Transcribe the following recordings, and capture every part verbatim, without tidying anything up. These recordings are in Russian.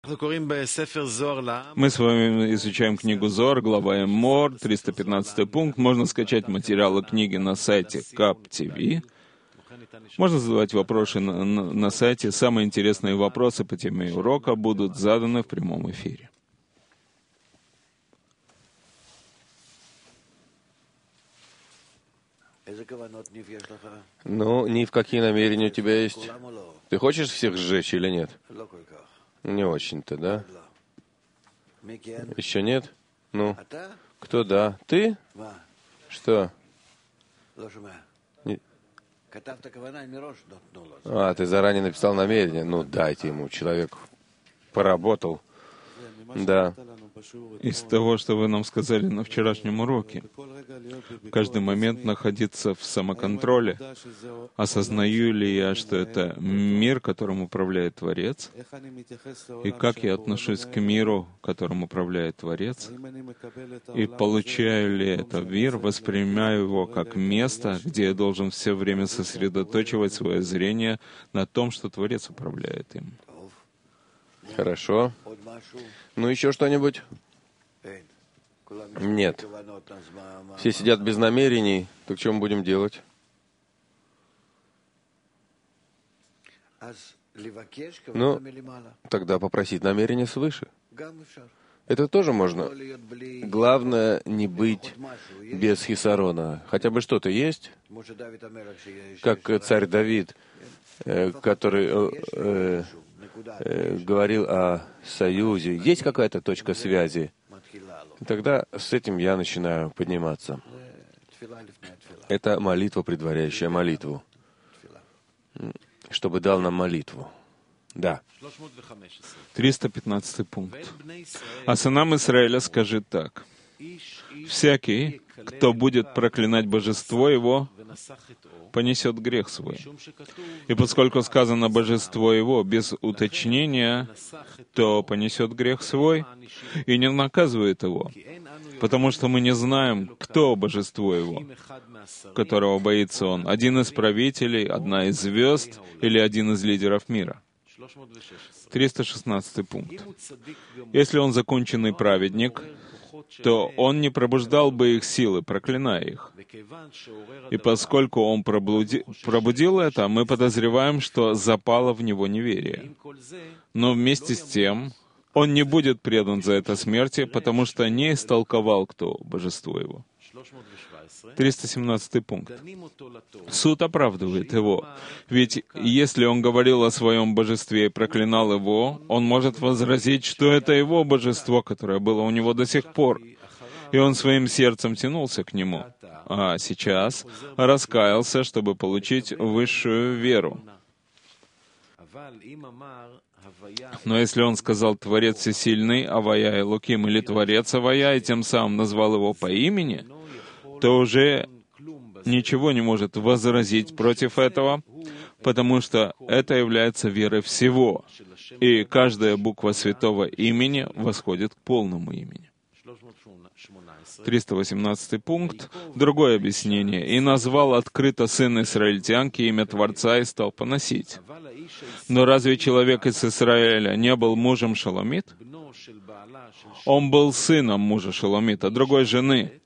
Мы с вами изучаем книгу Зоар, глава Эмор, триста пятнадцатый пункт. Можно скачать материалы книги на сайте кап точка ти ви. Можно задавать вопросы на, на, на сайте. Самые интересные вопросы по теме урока будут заданы в прямом эфире. Ну, ни в какие намерения у тебя есть? Ты хочешь всех сжечь или нет? Не очень-то, да? Еще нет? Ну, кто да? Ты? Что? Не... А, ты заранее написал намерение. Ну, дайте ему, человек поработал. Да. Из того, что вы нам сказали на вчерашнем уроке, в каждый момент находиться в самоконтроле. Осознаю ли я, что это мир, которым управляет Творец? И как я отношусь к миру, которым управляет Творец? И получаю ли этот мир, воспринимаю его как место, где я должен все время сосредоточивать свое зрение на том, что Творец управляет им? Хорошо. Ну, еще что-нибудь? Нет. Все сидят без намерений. Так что мы будем делать? Ну, тогда попросить намерение свыше. Это тоже можно. Главное, не быть без хисарона. Хотя бы что-то есть, как царь Давид, который э, э, говорил о союзе. Есть какая-то точка связи? Тогда с этим я начинаю подниматься. Это молитва, предваряющая молитву. Чтобы дал нам молитву. Да. триста пятнадцатый пункт. А сынам Израиля скажи так. Всякий, кто будет проклинать божество его, понесет грех свой. И поскольку сказано божество его без уточнения, то понесет грех свой и не наказывает его. Потому что мы не знаем, кто божество его, которого боится он. Один из правителей, одна из звезд или один из лидеров мира. триста шестнадцатый пункт. Если он законченный праведник, то он не пробуждал бы их силы, проклиная их. И поскольку он пробуди... пробудил это, мы подозреваем, что запало в него неверие. Но вместе с тем, он не будет предан за это смерти, потому что не истолковал, кто божество его. триста семнадцатый пункт. Суд оправдывает его. Ведь если он говорил о своем божестве и проклинал его, он может возразить, что это его божество, которое было у него до сих пор. И он своим сердцем тянулся к нему. А сейчас раскаялся, чтобы получить высшую веру. Но если он сказал «Творец Всесильный, Авая и Луким» или «Творец Авая», и тем самым назвал его по имени, то уже ничего не может возразить против этого, потому что это является верой всего, и каждая буква святого имени восходит к полному имени. триста восемнадцатый пункт. Другое объяснение. «И назвал открыто сын израильтянки имя Творца и стал поносить». Но разве человек из Израиля не был мужем Шеломит? Он был сыном мужа Шеломита, другой жены.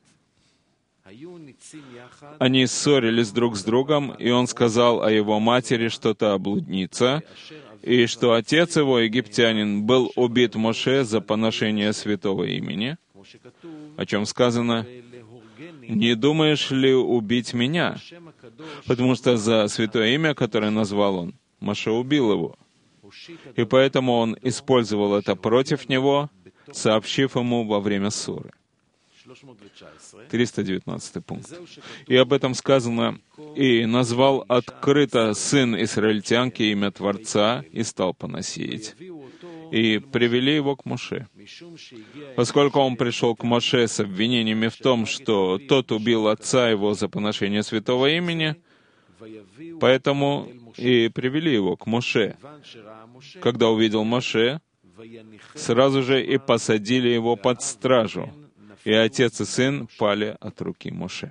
Они ссорились друг с другом, и он сказал о его матери, что та блудница, и что отец его, египтянин, был убит Моше за поношение святого имени, о чем сказано: «Не думаешь ли убить меня?» Потому что за святое имя, которое назвал он, Моше убил его. И поэтому он использовал это против него, сообщив ему во время ссоры. триста девятнадцатый пункт. И об этом сказано: «И назвал открыто сын израильтянки имя Творца и стал поносить». И привели его к Моше. Поскольку он пришел к Моше с обвинениями в том, что тот убил отца его за поношение святого имени, поэтому и привели его к Моше. Когда увидел Моше, сразу же и посадили его под стражу, и отец и сын пали от руки Моше.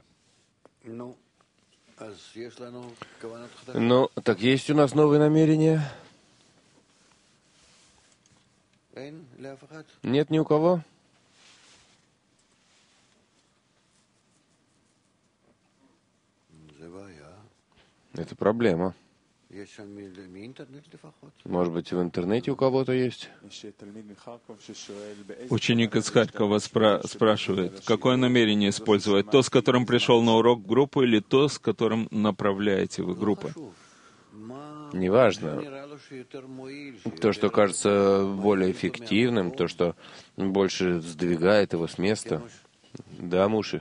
Ну, так есть у нас новые намерения? Нет ни у кого? Это проблема. Может быть, в интернете у кого-то есть? Ученик из Харькова спра- спрашивает, какое намерение использовать? То, с которым пришел на урок группы, или то, с которым направляете вы группы? Неважно. То, что кажется более эффективным, то, что больше сдвигает его с места. Да, Муши?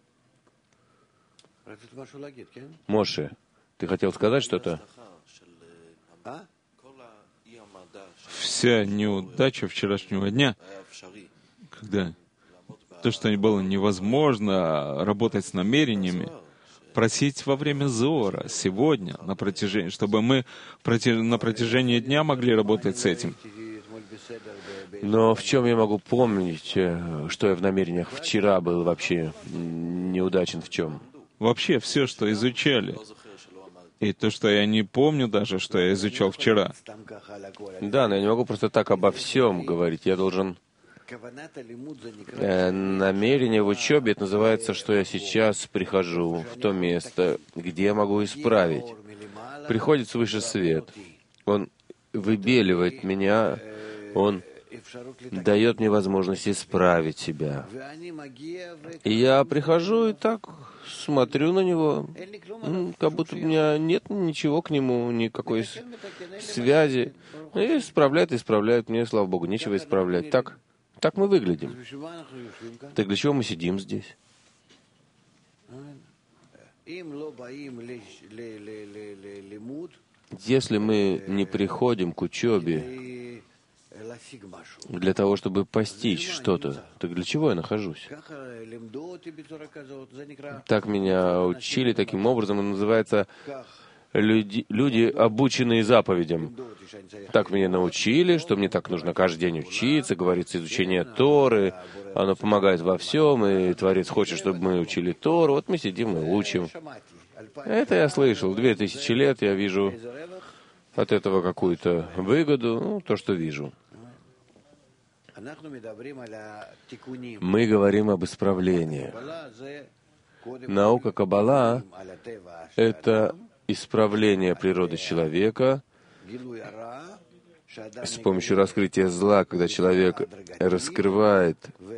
Моше, ты хотел сказать что-то? Вся неудача вчерашнего дня, когда то, что было невозможно работать с намерениями, просить во время Зора, сегодня, на протяжении, чтобы мы протяж... на протяжении дня могли работать с этим. Но в чем я могу помнить, что я в намерениях вчера был вообще неудачен в чем? Вообще все, что изучали. И то, что я не помню даже, что я изучал вчера. Да, но я не могу просто так обо всем говорить. Я должен... Э, намерение в учебе, это называется, что я сейчас прихожу в то место, где я могу исправить. Приходит свыше свет. Он выбеливает меня, он дает мне возможность исправить себя. И я прихожу и так смотрю на него, как будто у меня нет ничего к нему, никакой связи. И исправляет, исправляет. Мне, слава Богу, нечего исправлять. Так, так мы выглядим. Так для чего мы сидим здесь? Если мы не приходим к учебе для того, чтобы постичь что-то, так для чего я нахожусь? Так меня учили таким образом, это называется люди, люди, обученные заповедям. Так меня научили, что мне так нужно каждый день учиться, говорится, изучение Торы, оно помогает во всем, и Творец хочет, чтобы мы учили Тору, вот мы сидим и учим. Это я слышал. Две тысячи лет я вижу от этого какую-то выгоду, ну, то, что вижу. Мы говорим об исправлении. Наука Каббала — это исправление природы человека с помощью раскрытия зла, когда человек раскрывает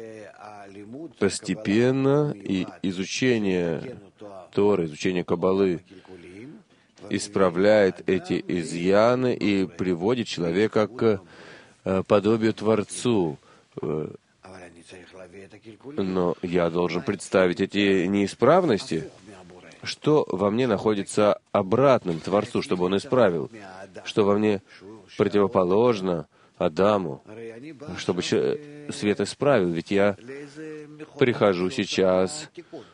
постепенно, и изучение Торы, изучение Каббалы исправляет эти изъяны и приводит человека к подобию Творцу. Но я должен представить эти неисправности, что во мне находится обратным Творцу, чтобы он исправил, что во мне противоположно Адаму, чтобы свет исправил. Ведь я прихожу сейчас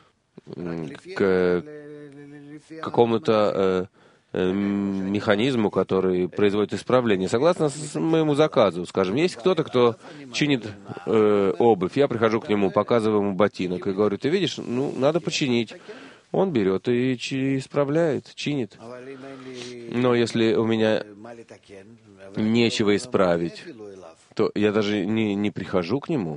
к какому-то механизму, который производит исправление. Согласно с моему заказу, скажем, есть кто-то, кто чинит э, обувь, я прихожу к нему, показываю ему ботинок и говорю, ты видишь, ну, надо починить. Он берет и чи- исправляет, чинит. Но если у меня нечего исправить, то я даже не, не прихожу к нему.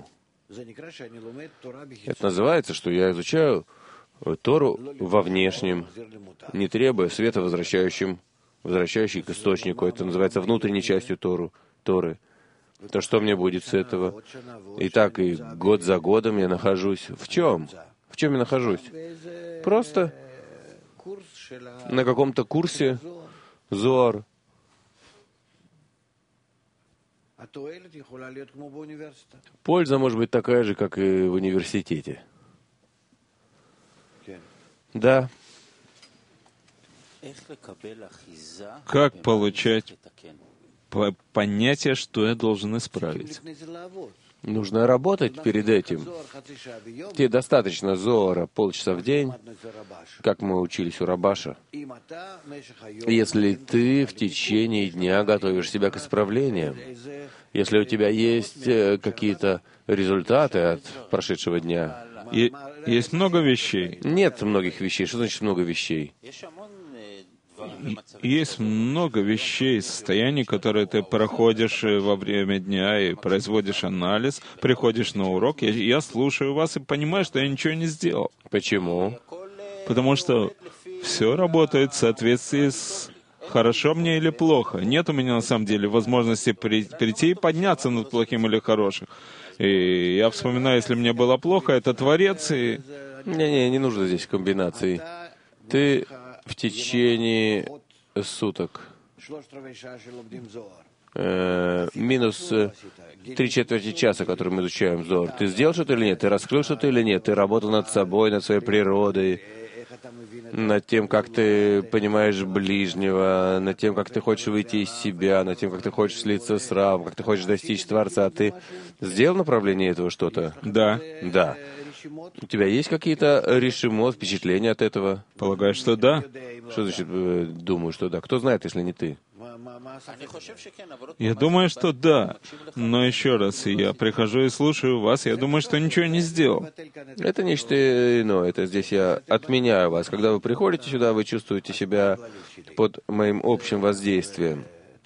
Это называется, что я изучаю Тору во внешнем, не требуя света, возвращающим, возвращающий к источнику. Это называется внутренней частью Тору, Торы. То что мне будет с этого? И так и год за годом я нахожусь. В чем? В чем я нахожусь? Просто на каком-то курсе Зоар. Польза может быть такая же, как и в университете. Да. Как получать по- понятие, что я должен исправить? Нужно работать перед этим. Тебе достаточно Зоара полчаса в день, как мы учились у Рабаша. Если ты в течение дня готовишь себя к исправлениям, если у тебя есть какие-то результаты от прошедшего дня, И есть много вещей. нет многих вещей. Что значит много вещей? есть много вещей, состояний, которые ты проходишь во время дня и производишь анализ, приходишь на урок, я, я слушаю вас и понимаю, что я ничего не сделал. Почему? Потому что все работает в соответствии с хорошо мне или плохо. Нет у меня на самом деле возможности при, прийти и подняться над плохим или хорошим. И я вспоминаю, если мне было плохо, это Творец, и... Не-не, не нужно здесь комбинаций. Ты в течение суток э, минус э, три четверти часа, который мы изучаем Зор. Ты сделал что-то или нет? Ты раскрыл что-то или нет? Ты работал над собой, над своей природой, над тем, как ты понимаешь ближнего, над тем, как ты хочешь выйти из себя, над тем, как ты хочешь слиться с Равом, как ты хочешь достичь Творца. Ты сделал в направлении этого что-то? Да. Да. У тебя есть какие-то решимо, впечатления от этого? Полагаю, что да. Что значит, э, думаю, что да? Кто знает, если не ты? Я думаю, что да. Но еще раз, я прихожу и слушаю вас, я думаю, что ничего не сделал. Это нечто иное. Это здесь я отменяю вас. Когда вы приходите сюда, вы чувствуете себя под моим общим воздействием,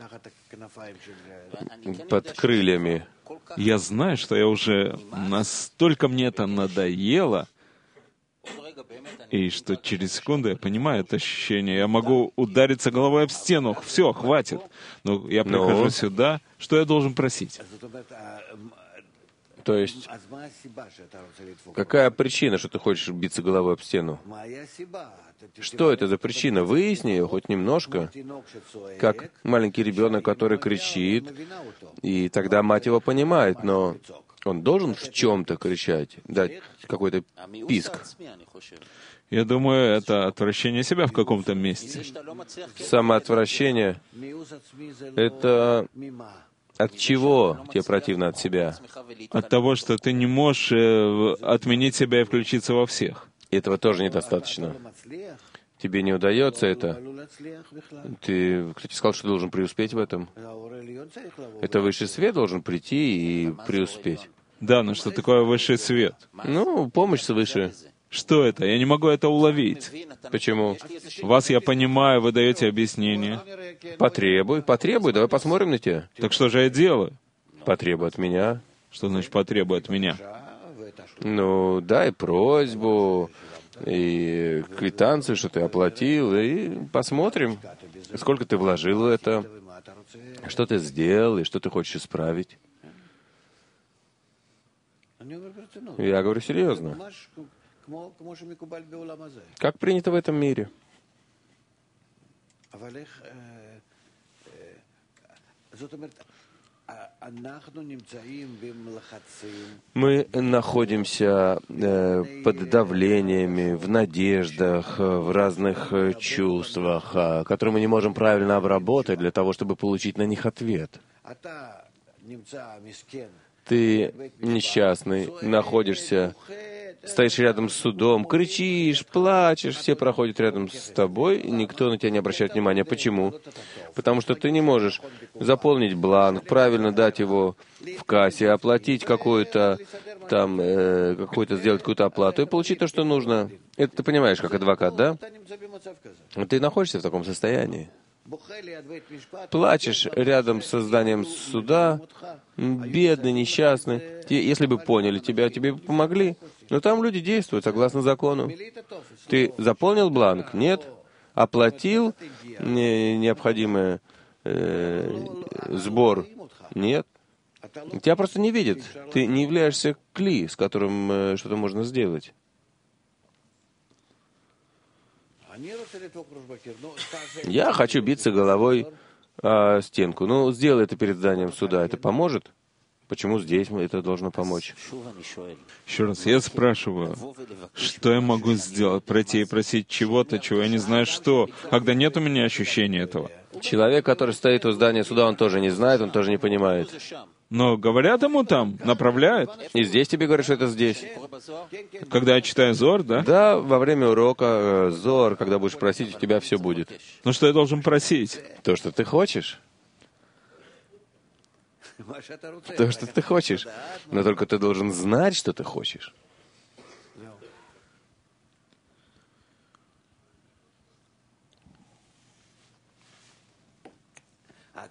под крыльями. Я знаю, что я уже настолько мне это надоело, и что через секунду я понимаю это ощущение. Я могу удариться головой об стену. Все, хватит. Но я прихожу Но... сюда. Что я должен просить? То есть, какая причина, что ты хочешь биться головой об стену? Что это за причина? Выясни ее хоть немножко. Как маленький ребенок, который кричит, и тогда мать его понимает, но он должен в чем-то кричать, дать какой-то писк. Я думаю, это отвращение себя в каком-то месте. Самоотвращение — это от чего тебе противно от себя? От того, что ты не можешь э, отменить себя и включиться во всех. Этого тоже недостаточно. Тебе не удается это. Ты, кто тебе сказал, что ты должен преуспеть в этом? Это высший свет должен прийти и преуспеть. Да, но что такое высший свет? Ну, помощь свыше. Что это? Я не могу это уловить. Почему? Вас я понимаю, вы даете объяснение. Потребуй, потребуй, давай посмотрим на тебя. Так что же я делаю? Потребуй от меня. Что значит потребуй от меня? Ну, дай просьбу, и квитанцию, что ты оплатил, и посмотрим, сколько ты вложил в это, что ты сделал, и что ты хочешь исправить. Я говорю серьезно. Как принято в этом мире? Мы находимся э, под давлениями, в надеждах, в разных э, чувствах, э, которые мы не можем правильно обработать для того, чтобы получить на них ответ. Ты несчастный, находишься, стоишь рядом с судом, кричишь, плачешь, все проходят рядом с тобой, и никто на тебя не обращает внимания. Почему? Потому что ты не можешь заполнить бланк, правильно дать его в кассе, оплатить какую-то там, э, какую-то, сделать какую-то оплату и получить то, что нужно. Это ты понимаешь, как адвокат, да? Ты находишься в таком состоянии. Плачешь рядом с зданием суда, бедный, несчастный. Если бы поняли тебя, тебе бы помогли. Но там люди действуют согласно закону. Ты заполнил бланк? Нет. Оплатил не, необходимый э, сбор? Нет. Тебя просто не видят. Ты не являешься кли, с которым э, что-то можно сделать. Я хочу биться головой о стенку. Ну, сделай это перед зданием суда. Это поможет? Почему здесь это должно помочь? Еще раз, я спрашиваю, что я могу сделать? Пройти и просить чего-то, чего я не знаю что, когда нет у меня ощущения этого. Человек, который стоит у здания суда, он тоже не знает, он тоже не понимает. Но говорят ему там, направляют. И здесь тебе говорят, что это здесь. Когда я читаю Зор, да? Да, во время урока э, Зор, когда будешь просить, у тебя все будет. Ну что я должен просить? То, что ты хочешь. То, что ты хочешь. Но только ты должен знать, что ты хочешь.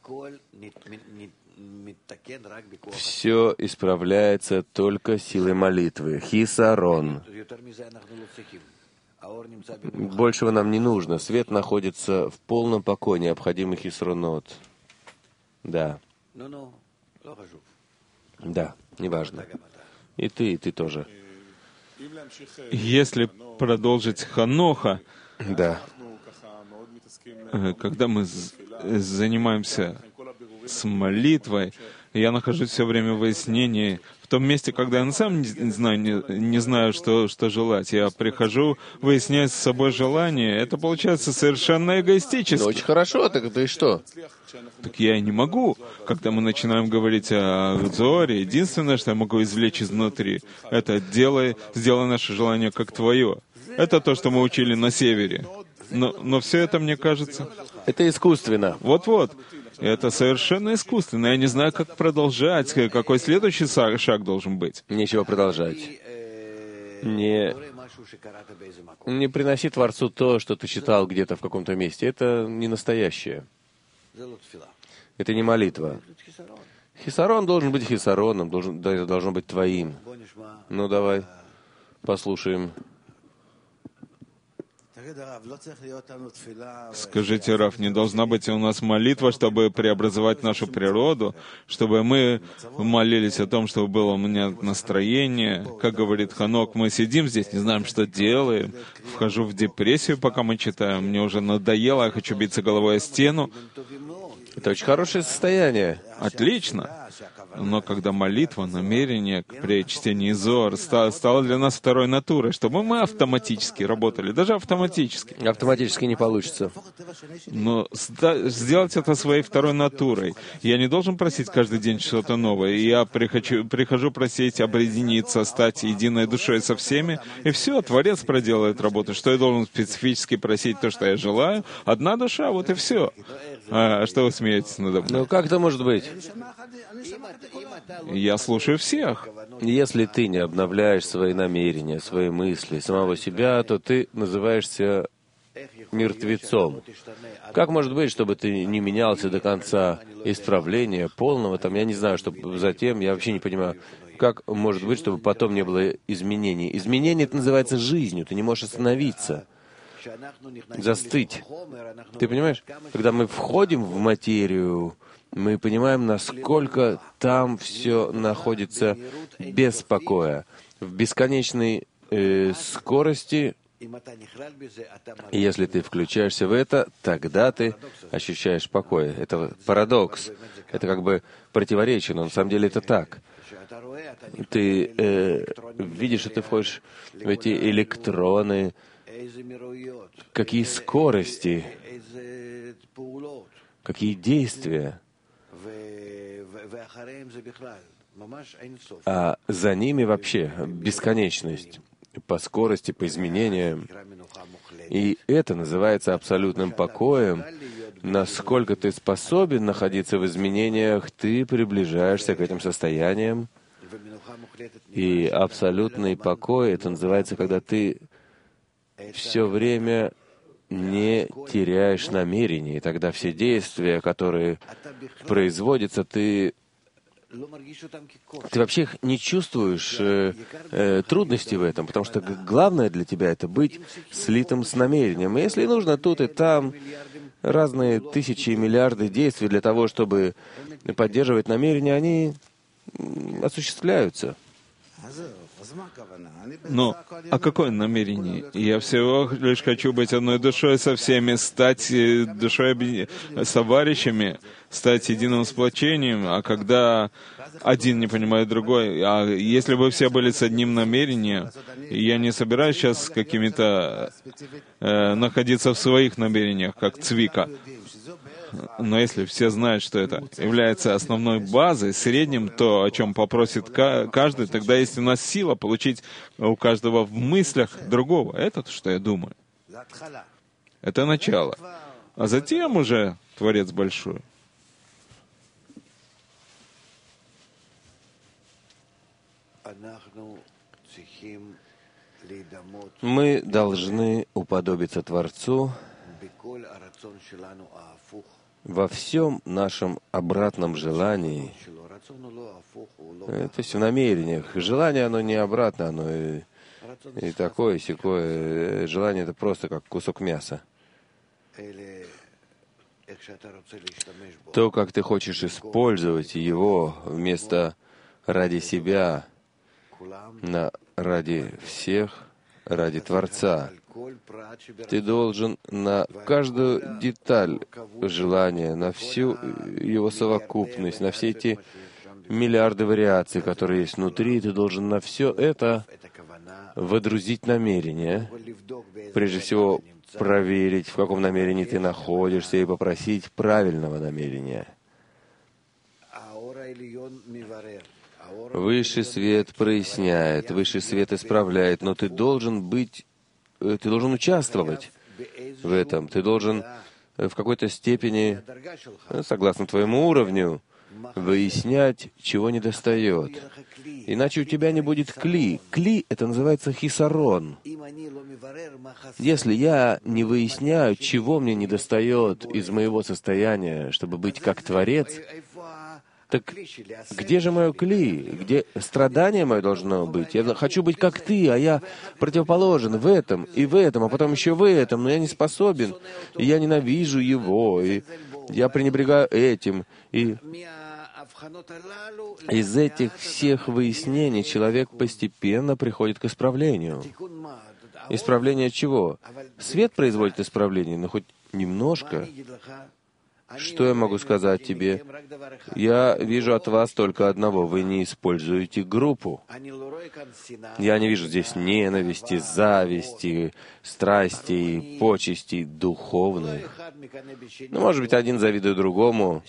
Все исправляется только силой молитвы. Хисарон. Большего нам не нужно. Свет находится в полном покое, необходимый хисронот. Да. Да, неважно. И ты, и ты тоже. Если продолжить Ханоха, да. Когда мы занимаемся с молитвой, я нахожусь все время в выяснении. В том месте, когда я на самом деле не знаю, не, не знаю что, что желать, я прихожу, выясняю с собой желание. Это получается совершенно эгоистически. Ну, очень хорошо, так ты что? Так я и не могу. Когда мы начинаем говорить о Зоре, единственное, что я могу извлечь изнутри, это делай, сделай наше желание как твое. Это то, что мы учили на севере. Но, но все это, мне кажется... Это искусственно. Вот-вот. Это совершенно искусственно. Я не знаю, как продолжать, какой следующий шаг должен быть. Нечего продолжать. Не, не приноси Творцу то, что ты читал где-то в каком-то месте. Это не настоящее. Это не молитва. Хисарон должен быть хисароном, должен, да, это должно быть твоим. Ну, давай послушаем. Скажите, Рав, не должна быть у нас молитва, чтобы преобразовать нашу природу, чтобы мы молились о том, чтобы было у меня настроение. Как говорит Ханок, мы сидим здесь, не знаем, что делаем. Вхожу в депрессию, пока мы читаем. Мне уже надоело, я хочу биться головой о стену. Это очень хорошее состояние. Отлично. Но когда молитва, намерение при чтении Зоар стало для нас второй натурой, чтобы мы автоматически работали, даже автоматически. Автоматически не получится. Но сделать это своей второй натурой. Я не должен просить каждый день что-то новое. Я прихожу, прихожу просить объединиться, стать единой душой со всеми, и все, Творец проделает работу. Что я должен специфически просить то, что я желаю? Одна душа, вот и все. А что вы смеетесь надо мной? Ну как это может быть? Я слушаю всех. Если ты не обновляешь свои намерения, свои мысли, самого себя, то ты называешься мертвецом. Как может быть, чтобы ты не менялся до конца исправления, полного, там, я не знаю, что затем, я вообще не понимаю, как может быть, чтобы потом не было изменений. Изменение это называется жизнью, ты не можешь остановиться, застыть. Ты понимаешь? Когда мы входим в материю, мы понимаем, насколько там все находится без покоя, в бесконечной э, скорости. И если ты включаешься в это, тогда ты ощущаешь покой. Это парадокс. Это как бы противоречие, но на самом деле это так. Ты э, видишь, что ты входишь в эти электроны, какие скорости, какие действия. А за ними вообще бесконечность по скорости, по изменениям. И это называется абсолютным покоем. Насколько ты способен находиться в изменениях, ты приближаешься к этим состояниям. И абсолютный покой, это называется, когда ты все время не теряешь намерений. И тогда все действия, которые производятся, ты Ты вообще не чувствуешь э, э, трудностей в этом, потому что главное для тебя — это быть слитым с намерением. И если нужно тут и там разные тысячи и миллиарды действий для того, чтобы поддерживать намерения, они осуществляются. Но а какое намерение? Я всего лишь хочу быть одной душой со всеми, стать душой объедин... с товарищами, стать единым сплочением, а когда один не понимает другой, а если бы все были с одним намерением, я не собираюсь сейчас с какими-то э, находиться в своих намерениях, как Цвика. Но если все знают, что это является основной базой, средним, то, о чем попросит каждый, тогда есть у нас сила получить у каждого в мыслях другого. Это то, что я думаю. Это начало. А затем уже Творец большой. Мы должны уподобиться Творцу во всем нашем обратном желании, то есть в намерениях. Желание, оно не обратно, оно и, и такое, и сякое. Желание — это просто как кусок мяса. То, как ты хочешь использовать его вместо ради себя, на, ради всех, ради Творца. Ты должен на каждую деталь желания, на всю его совокупность, на все эти миллиарды вариаций, которые есть внутри, ты должен на все это водрузить намерение. Прежде всего, проверить, в каком намерении ты находишься, и попросить правильного намерения. Высший свет проясняет, высший свет исправляет, но ты должен быть, ты должен участвовать в этом. Ты должен в какой-то степени, согласно твоему уровню, выяснять, чего недостает. Иначе у тебя не будет кли. Кли — это называется хисарон. Если я не выясняю, чего мне недостает из моего состояния, чтобы быть как Творец, так где же мое кли? Где страдание мое должно быть? Я хочу быть как ты, а я противоположен в этом и в этом, а потом еще в этом, но я не способен, и я ненавижу его, и я пренебрегаю этим. И из этих всех выяснений человек постепенно приходит к исправлению. Исправление чего? Свет производит исправление, но хоть немножко. Что я могу сказать тебе? Я вижу от вас только одного. Вы не используете группу. Я не вижу здесь ненависти, зависти, страсти, почестей духовных. Ну, может быть, один завидует другому.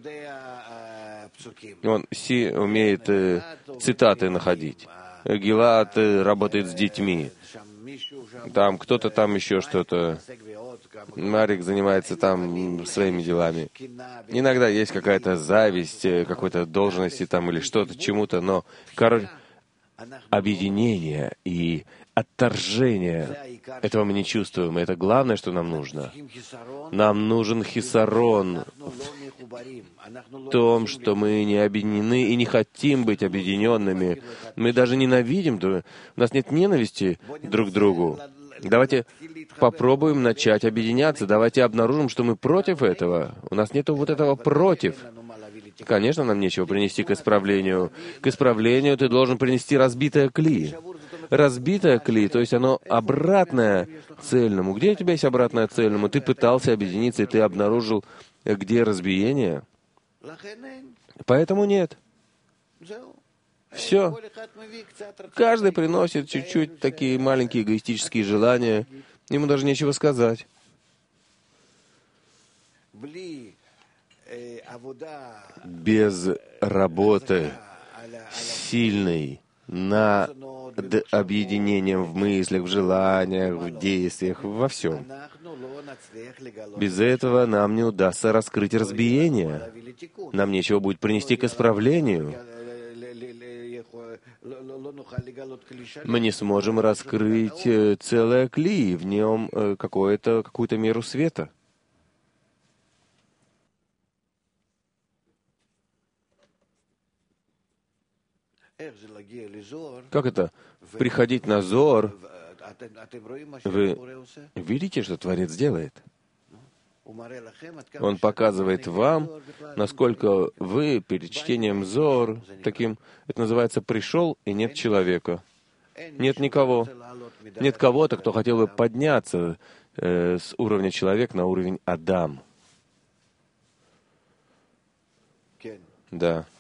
Он Си умеет э, цитаты находить. Гилад э, работает с детьми. Там кто-то там еще что-то. Марик занимается там своими делами. Иногда есть какая-то зависть, какой-то должности там или что-то, чему-то, но, короче, объединение и отторжение этого мы не чувствуем. Это главное, что нам нужно. Нам нужен хисарон в том, что мы не объединены и не хотим быть объединенными. Мы даже ненавидим, у нас нет ненависти друг к другу. Давайте попробуем начать объединяться. Давайте обнаружим, что мы против этого. У нас нет вот этого «против». Конечно, нам нечего принести к исправлению. К исправлению ты должен принести разбитое кли. Разбитое кли, то есть оно обратное цельному. Где у тебя есть обратное цельному? Ты пытался объединиться, и ты обнаружил, где разбиение. Поэтому нет. Все. Каждый приносит чуть-чуть такие маленькие эгоистические желания. Ему даже нечего сказать. Без работы сильной над объединением в мыслях, в желаниях, в действиях, во всем. Без этого нам не удастся раскрыть разбиение. Нам нечего будет принести к исправлению. Мы не сможем раскрыть целое кли, в нем какое-то, какую-то меру света. Как это? Приходить на Зор. Вы видите, что Творец делает? Он показывает вам, насколько вы перед чтением Зор, таким, это называется, пришел, и нет человека. Нет никого. Нет кого-то, кто хотел бы подняться э, с уровня человек на уровень Адам. Да.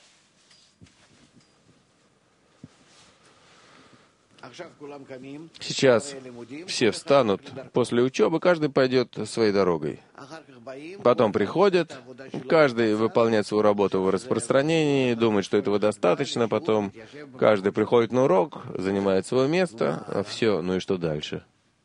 Сейчас все встанут, после учебы каждый пойдет своей дорогой. Потом приходят, каждый выполняет свою работу в распространении, думает, что этого достаточно, потом каждый приходит на урок, занимает свое место, а все, ну и что дальше?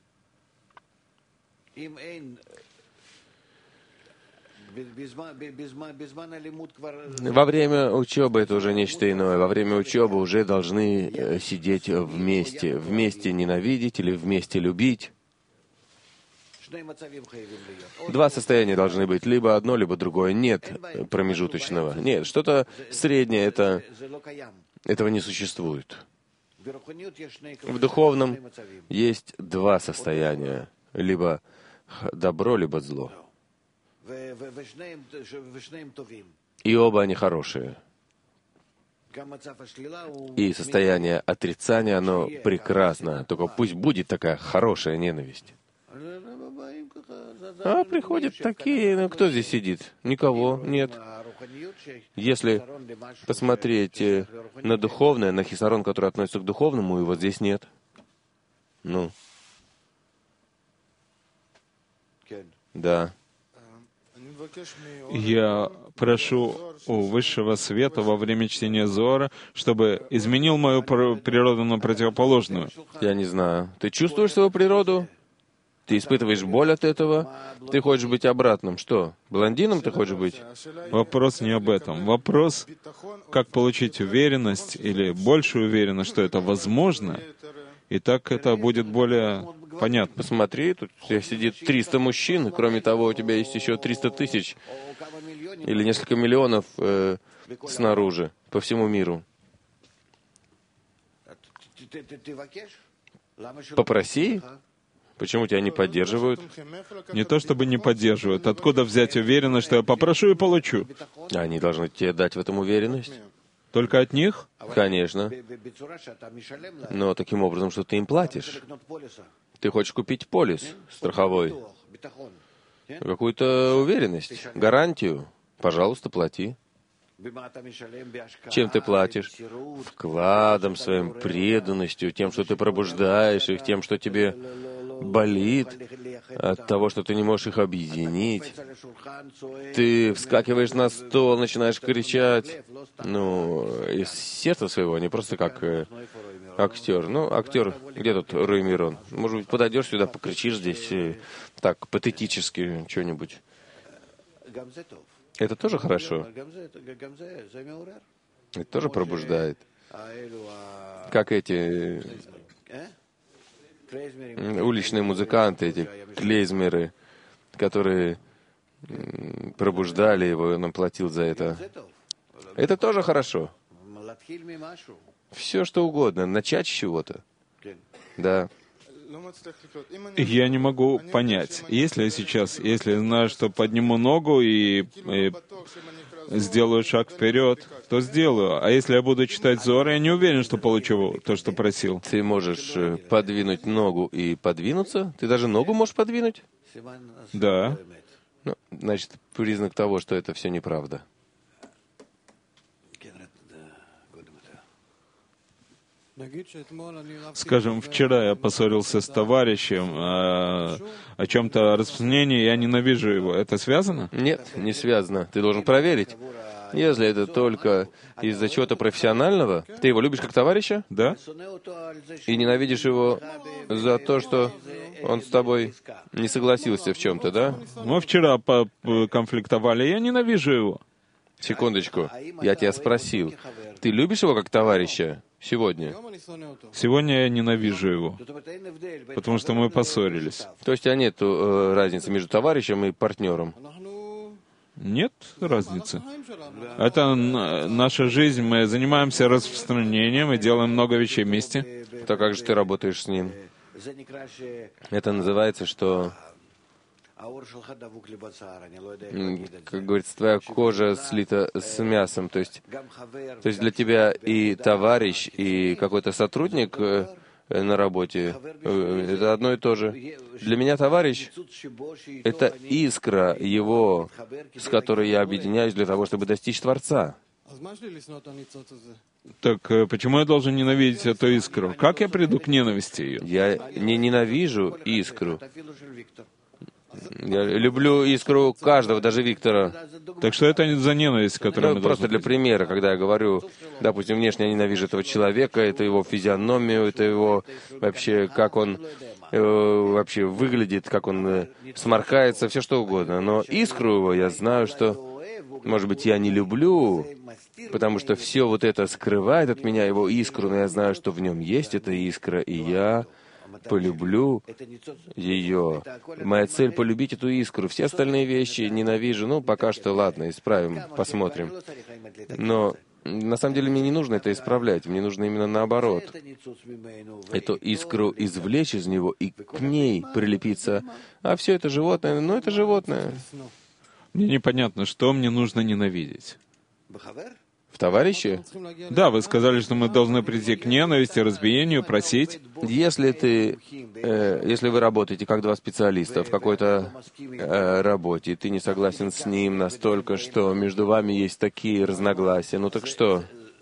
Во время учебы это уже нечто иное. Во время учебы уже должны сидеть вместе. Вместе ненавидеть или вместе любить. Два состояния должны быть, либо одно, либо другое. Нет промежуточного. Нет, что-то среднее, это, этого не существует. В духовном есть два состояния, либо добро, либо зло. И оба они хорошие. И состояние отрицания, оно прекрасно, только пусть будет такая хорошая ненависть. А приходят такие, ну кто здесь сидит? Никого, нет. Если посмотреть на духовное, на хисарон, который относится к духовному, его здесь нет. Ну. Да. Я прошу у Высшего Света во время чтения Зоара, чтобы изменил мою природу на противоположную. Я не знаю. Ты чувствуешь свою природу? Ты испытываешь боль от этого? Ты хочешь быть обратным. Что? Блондином ты хочешь быть? Вопрос не об этом. Вопрос, как получить уверенность или большую уверенность, что это возможно, и так это будет более понятно. Посмотри, тут сидит триста мужчин, кроме того, у тебя есть еще триста тысяч или несколько миллионов э, снаружи, по всему миру. Попроси. Почему тебя не поддерживают? Не то чтобы не поддерживают. Откуда взять уверенность, что я попрошу и получу? Они должны тебе дать в этом уверенность. Только от них? Конечно. Но таким образом, что ты им платишь. Ты хочешь купить полис страховой, какую-то уверенность, гарантию. Пожалуйста, плати. Чем ты платишь? Вкладом своим, преданностью, тем, что ты пробуждаешь их, тем, что тебе болит от того, что ты не можешь их объединить. Ты вскакиваешь на стол, начинаешь кричать, ну, из сердца своего, не просто как э, актер. Ну, актер, где тут Руи Мирон? Может быть, подойдешь сюда, покричишь здесь, э, так, патетически что-нибудь. Это тоже хорошо. Это тоже пробуждает. Как эти уличные музыканты, эти клейзмеры, которые пробуждали его, и он платил за это. Это тоже хорошо. Все, что угодно. Начать с чего-то. Да. Я не могу понять, если я сейчас, если я знаю, что подниму ногу и, и сделаю шаг вперед, то сделаю. А если я буду читать Зоар, я не уверен, что получу то, что просил. Ты можешь подвинуть ногу и подвинуться? Ты даже ногу можешь подвинуть? Да. Ну, значит, признак того, что это все неправда. Скажем, вчера я поссорился с товарищем э, о чем-то распространении, я ненавижу его. Это связано? Нет, не связано. Ты должен проверить. Если это только из-за чего-то профессионального, ты его любишь как товарища? Да. И ненавидишь его за то, что он с тобой не согласился в чем-то, да? Мы вчера конфликтовали, я ненавижу его. Секундочку. Я тебя спросил. Ты любишь его как товарища сегодня? Сегодня я ненавижу его, потому что мы поссорились. То есть, а нет э, разницы между товарищем и партнером? Нет разницы. Это наша жизнь, мы занимаемся распространением и делаем много вещей вместе. То как же ты работаешь с ним? Это называется, что, как говорится, твоя кожа слита с мясом. То есть, то есть для тебя и товарищ, и какой-то сотрудник на работе — это одно и то же. Для меня товарищ — это искра его, с которой я объединяюсь для того, чтобы достичь Творца. Так почему я должен ненавидеть эту искру? Как я приду к ненависти ее? Я не ненавижу искру. Я люблю искру каждого, даже Виктора. Так что это не за ненависть, которая Ну, мы просто должны для быть. примера, когда я говорю, допустим, внешне я ненавижу этого человека, это его физиономию, это его вообще, как он э, вообще выглядит, как он э, сморкается, все что угодно. Но искру его я знаю, что, может быть, я не люблю, потому что все вот это скрывает от меня его искру, но я знаю, что в нем есть эта искра, и я полюблю ее. Моя цель — полюбить эту искру. Все остальные вещи ненавижу. Ну, пока что, ладно, исправим, посмотрим. Но на самом деле мне не нужно это исправлять. Мне нужно именно наоборот. Эту искру извлечь из него и к ней прилепиться. А все это животное, ну, это животное. Мне непонятно, что мне нужно ненавидеть. В товарище? Да, вы сказали, что мы должны прийти к ненависти, разбиению, просить. Если ты, э, если вы работаете как два специалиста в какой-то э, работе, и ты не согласен с ним настолько, что между вами есть такие разногласия, ну так что?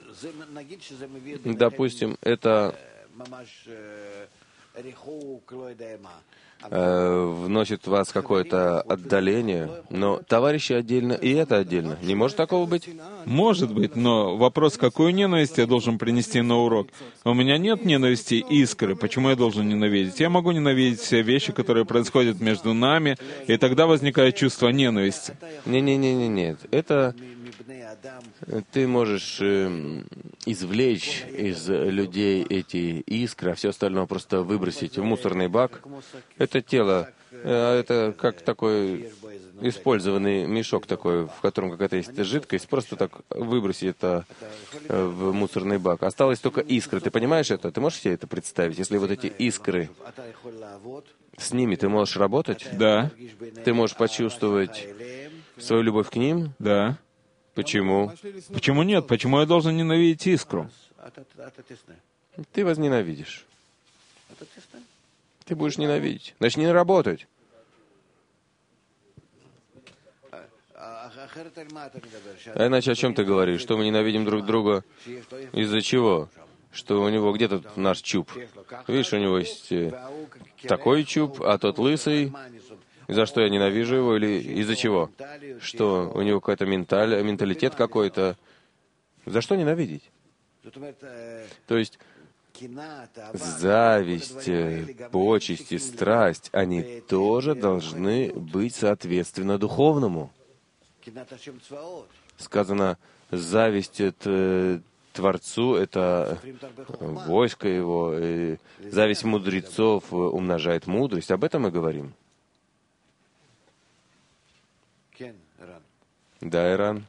Допустим, это вносит в вас какое-то отдаление, но товарищи отдельно, и это отдельно. Не может такого быть? Может быть, но вопрос, какую ненависть я должен принести на урок? У меня нет ненависти искры. Почему я должен ненавидеть? Я могу ненавидеть все вещи, которые происходят между нами, и тогда возникает чувство ненависти. Не-не-не-не, нет. Это ты можешь э, извлечь из людей эти искры, а все остальное просто выбросить в мусорный бак. Это тело, э, это как такой использованный мешок такой, в котором какая-то есть жидкость, просто так выбросить это э, в мусорный бак. Осталась только искра. Ты понимаешь это? Ты можешь себе это представить? Если вот эти искры, с ними ты можешь работать? Да. Ты можешь почувствовать свою любовь к ним? Да. Почему? Почему нет? Почему я должен ненавидеть искру? Ты возненавидишь. Ты будешь ненавидеть. Начни работать. А иначе о чем ты говоришь? Что мы ненавидим друг друга? Из-за чего? Что у него где тут наш чуб? Видишь, у него есть такой чуб, а тот лысый. За что я ненавижу его или из-за чего? Что у него какой-то менталь, менталитет какой-то. За что ненавидеть? То есть зависть, почесть и страсть, они тоже должны быть соответственно духовному. Сказано, зависть это Творцу — это войско его, и зависть мудрецов умножает мудрость. Об этом мы говорим. Да, Иран.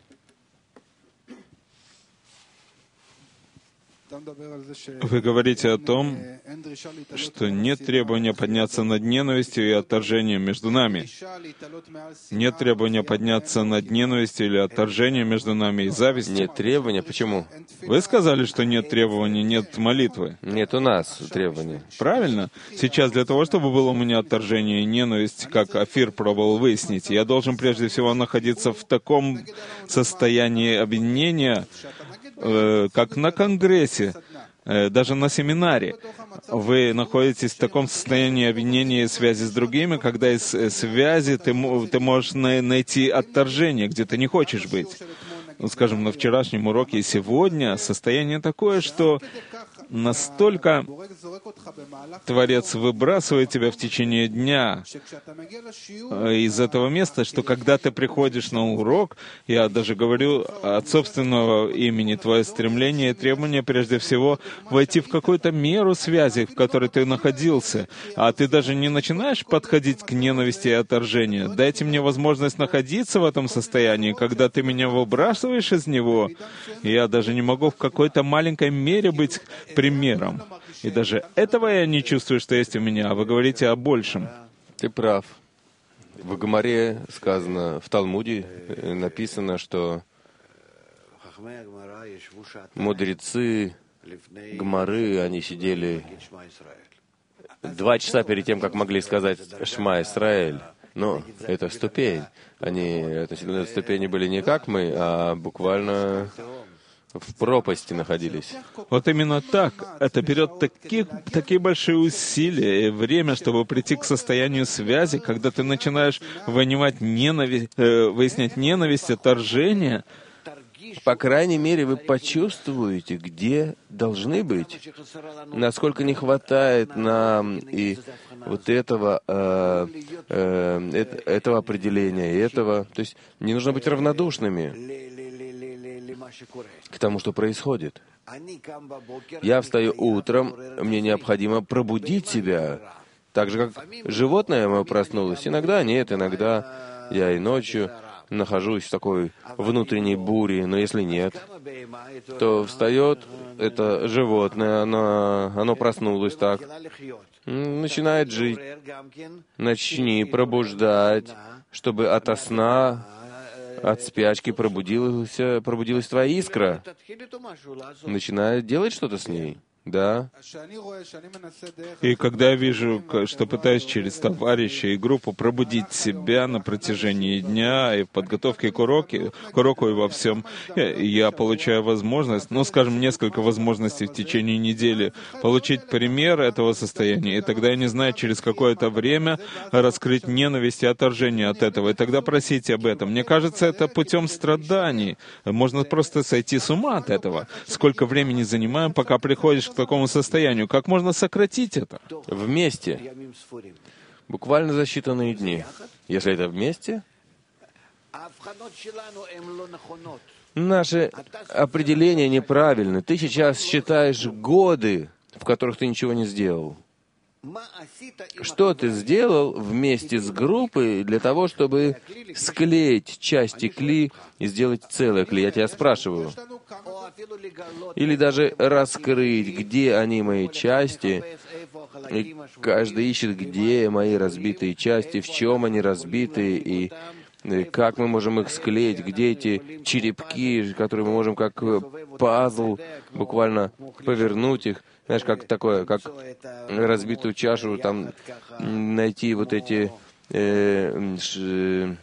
Вы говорите о том, что нет требования подняться над ненавистью и отторжением между нами. Нет требования подняться над ненавистью или отторжением между нами и завистью. Нет требования. Почему? Вы сказали, что нет требований, нет молитвы. Нет у нас требований. Правильно? Сейчас для того, чтобы было у меня отторжение и ненависть, как Афир пробовал выяснить, я должен прежде всего находиться в таком состоянии объединения, э, как на Конгрессе, э, даже на семинаре. Вы находитесь в таком состоянии объединения и связи с другими, когда из связи ты, ты можешь найти отторжение, где ты не хочешь быть. Ну, скажем, на вчерашнем уроке и сегодня состояние такое, что настолько Творец выбрасывает тебя в течение дня из этого места, что когда ты приходишь на урок, я даже говорю от собственного имени, твое стремление и требование прежде всего войти в какую-то меру связи, в которой ты находился, а ты даже не начинаешь подходить к ненависти и отторжению. Дайте мне возможность находиться в этом состоянии, когда ты меня выбрасываешь из него, я даже не могу в какой-то маленькой мере быть примером. И даже этого я не чувствую, что есть у меня, а вы говорите о большем. Ты прав. В Гемаре сказано, в Талмуде написано, что мудрецы Гемары, они сидели два часа перед тем, как могли сказать «Шма Исраэль». Но это ступень. Они, это, ступени были не как мы, а буквально в пропасти находились. Вот именно так. Это берет такие, такие большие усилия и время, чтобы прийти к состоянию связи, когда ты начинаешь вынимать ненависть, э, выяснять ненависть, отторжение. По крайней мере, вы почувствуете, где должны быть, насколько не хватает нам и вот этого, э, э, этого определения, и этого. То есть не нужно быть равнодушными к тому, что происходит. Я встаю утром, мне необходимо пробудить себя. Так же, как животное мое проснулось. Иногда нет, иногда я и ночью нахожусь в такой внутренней буре, но если нет, то встает это животное, оно, оно проснулось так, начинает жить. Начни пробуждать, чтобы ото сна, от спячки пробудилась, пробудилась твоя искра. Начинает делать что-то с ней. Да. И когда я вижу, что пытаюсь через товарища и группу пробудить себя на протяжении дня и в подготовке к, уроке, к уроку и во всем, я получаю возможность, ну, скажем, несколько возможностей в течение недели получить пример этого состояния. И тогда я не знаю, через какое-то время раскрыть ненависть и отторжение от этого. И тогда просите об этом. Мне кажется, это путем страданий. Можно просто сойти с ума от этого. Сколько времени занимаем, пока приходишь к такому состоянию? Как можно сократить это? Вместе. Буквально за считанные дни. Если это вместе, наши определения неправильны. Ты сейчас считаешь годы, в которых ты ничего не сделал. Что ты сделал вместе с группой для того, чтобы склеить части кли и сделать целое кли? Я тебя спрашиваю. Или даже раскрыть, где они, мои части. И каждый ищет, где мои разбитые части, в чем они разбиты, и как мы можем их склеить, где эти черепки, которые мы можем как пазл буквально повернуть их. Знаешь, как такое, как разбитую чашу, там найти вот эти э, ш,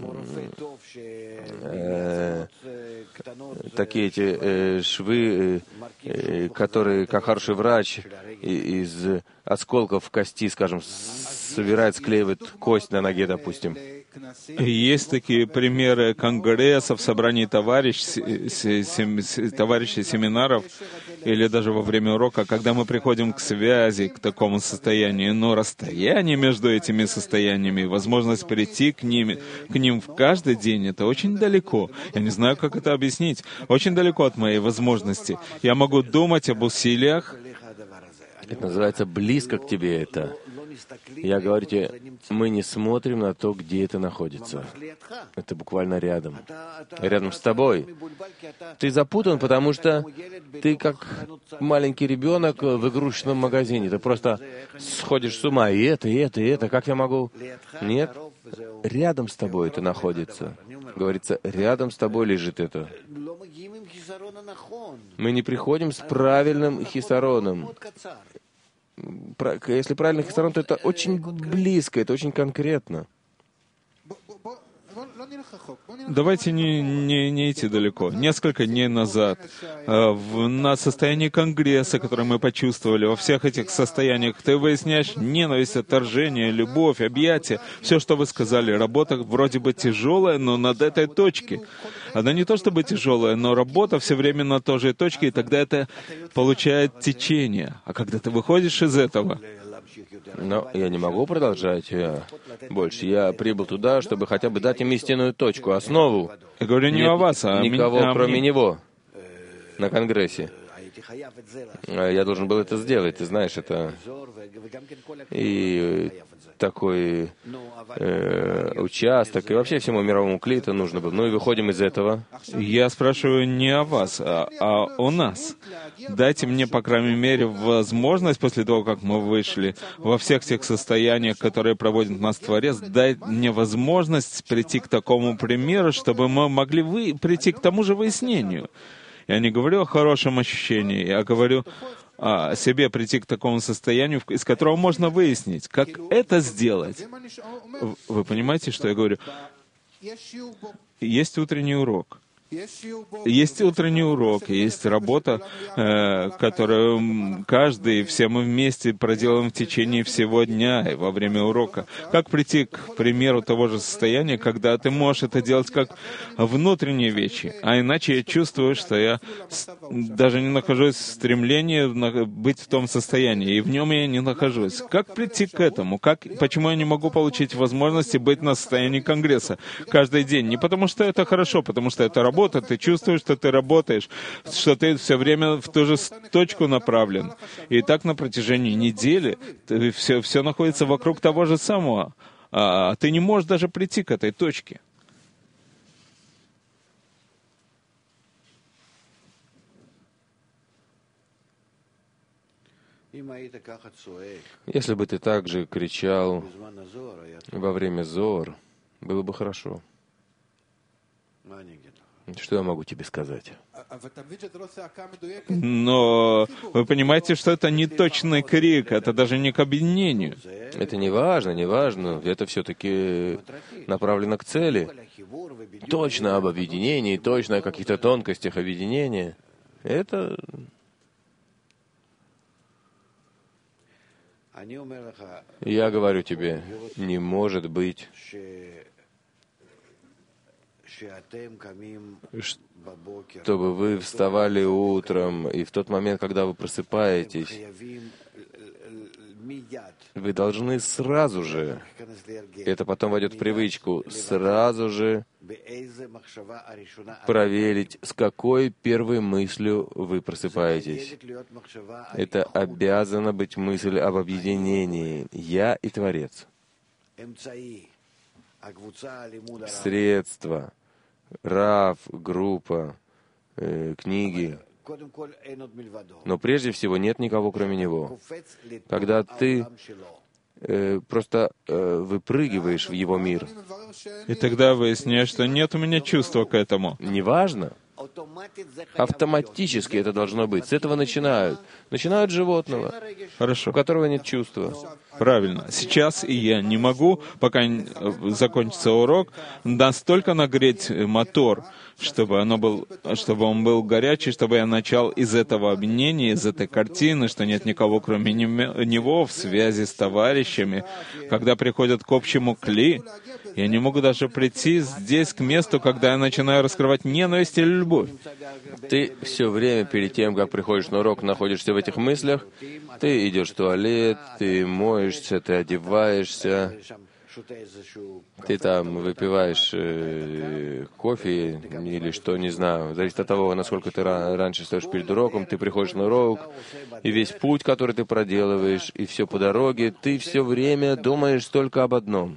э, такие эти э, швы, э, которые, как хороший врач, из осколков кости, скажем, собирает, склеивает кость на ноге, допустим. Есть такие примеры конгрессов, собраний товарищ, товарищей, семинаров, или даже во время урока, когда мы приходим к связи, к такому состоянию, но расстояние между этими состояниями, возможность прийти к ним, к ним в каждый день, это очень далеко. Я не знаю, как это объяснить. Очень далеко от моей возможности. Я могу думать об усилиях. Это называется «близко к тебе» это. Я говорю тебе, мы не смотрим на то, где это находится. Это буквально рядом. Рядом с тобой. Ты запутан, потому что ты как маленький ребенок в игрушечном магазине. Ты просто сходишь с ума. И это, и это, и это. Как я могу? Нет. Рядом с тобой это находится. Говорится, рядом с тобой лежит это. Мы не приходим с правильным хисароном. Если правильный хисарон, то это очень близко, это очень конкретно. Давайте не, не, не идти далеко. Несколько дней назад, в, на состоянии конгресса, которое мы почувствовали, во всех этих состояниях, ты выясняешь ненависть, отторжение, любовь, объятия, все, что вы сказали. Работа вроде бы тяжелая, но над этой точке. Она не то чтобы тяжелая, но работа все время на той же точке, и тогда это получает течение. А когда ты выходишь из этого... Но я не могу продолжать я больше. Я прибыл туда, чтобы хотя бы дать им истинную точку, основу. Я говорю не Нет о вас, а никого, о кроме мне. него, на Конгрессе. Я должен был это сделать, ты знаешь, это... И такой э, участок, и вообще всему мировому клиту нужно было. Ну и выходим из этого. Я спрашиваю не о вас, а, а о нас. Дайте мне, по крайней мере, возможность, после того, как мы вышли, во всех тех состояниях, которые проводит нас Творец, дай мне возможность прийти к такому примеру, чтобы мы могли вы, прийти к тому же выяснению. Я не говорю о хорошем ощущении, я говорю о себе, прийти к такому состоянию, из которого можно выяснить, как это сделать. Вы понимаете, что я говорю? Есть утренний урок. Есть утренний урок, есть работа, э, которую каждый, все мы вместе проделаем в течение всего дня и во время урока. Как прийти к примеру того же состояния, когда ты можешь это делать как внутренние вещи, а иначе я чувствую, что я даже не нахожусь в стремлении быть в том состоянии, и в нем я не нахожусь. Как прийти к этому? Как, почему я не могу получить возможности быть на состоянии Конгресса каждый день? Не потому что это хорошо, потому что это работа, работа, ты чувствуешь, что ты работаешь, что ты все время в ту же точку направлен. И так на протяжении недели ты, все, все находится вокруг того же самого, а ты не можешь даже прийти к этой точке. Если бы ты также кричал во время Зоор, было бы хорошо. Что я могу тебе сказать? Но вы понимаете, что это не точный крик, это даже не к объединению. Это не важно, не важно. Это все-таки направлено к цели. Точно об объединении, точно о каких-то тонкостях объединения. Это... Я говорю тебе, не может быть, чтобы вы вставали утром, и в тот момент, когда вы просыпаетесь, вы должны сразу же, это потом войдет в привычку, сразу же проверить, с какой первой мыслью вы просыпаетесь. Это обязана быть мысль об объединении. Я и Творец. Средства, Рав, группа, э, книги. Но прежде всего нет никого, кроме него. Когда ты э, просто э, выпрыгиваешь в его мир. И тогда выясняешь, что нет у меня чувства к этому. Неважно. Автоматически это должно быть. С этого начинают. Начинают с животного, Хорошо. у которого нет чувства. Правильно. Сейчас и я не могу, пока закончится урок, настолько нагреть мотор, чтобы, оно был, чтобы он был горячий, чтобы я начал из этого объединения, из этой картины, что нет никого, кроме него, в связи с товарищами. Когда приходят к общему кли, я не могу даже прийти здесь к месту, когда я начинаю раскрывать ненависть или любовь. Ты все время перед тем, как приходишь на урок, находишься в этих мыслях, ты идешь в туалет, ты моешься, ты одеваешься, ты там выпиваешь э, кофе или что, не знаю, зависит от того, насколько ты ра- раньше стоишь перед уроком, ты приходишь на урок, и весь путь, который ты проделываешь, и все по дороге, ты все время думаешь только об одном.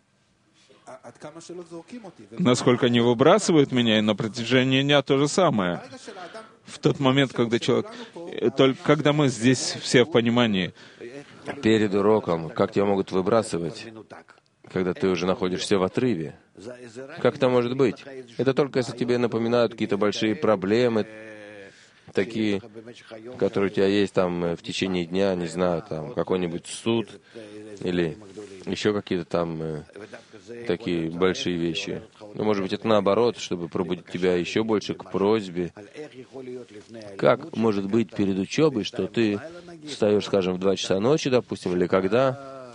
Насколько не выбрасывают меня, и на протяжении дня то же самое. В тот момент, когда человек... Только когда мы здесь все в понимании. Перед уроком, как тебя могут выбрасывать, когда ты уже находишься в отрыве? Как это может быть? Это только если тебе напоминают какие-то большие проблемы, такие, которые у тебя есть там в течение дня, не знаю, там какой-нибудь суд или еще какие-то там э, такие большие вещи. Но, может быть, это наоборот, чтобы пробудить тебя еще больше к просьбе. Как может быть перед учебой, что ты встаешь, скажем, в два часа ночи, допустим, или когда,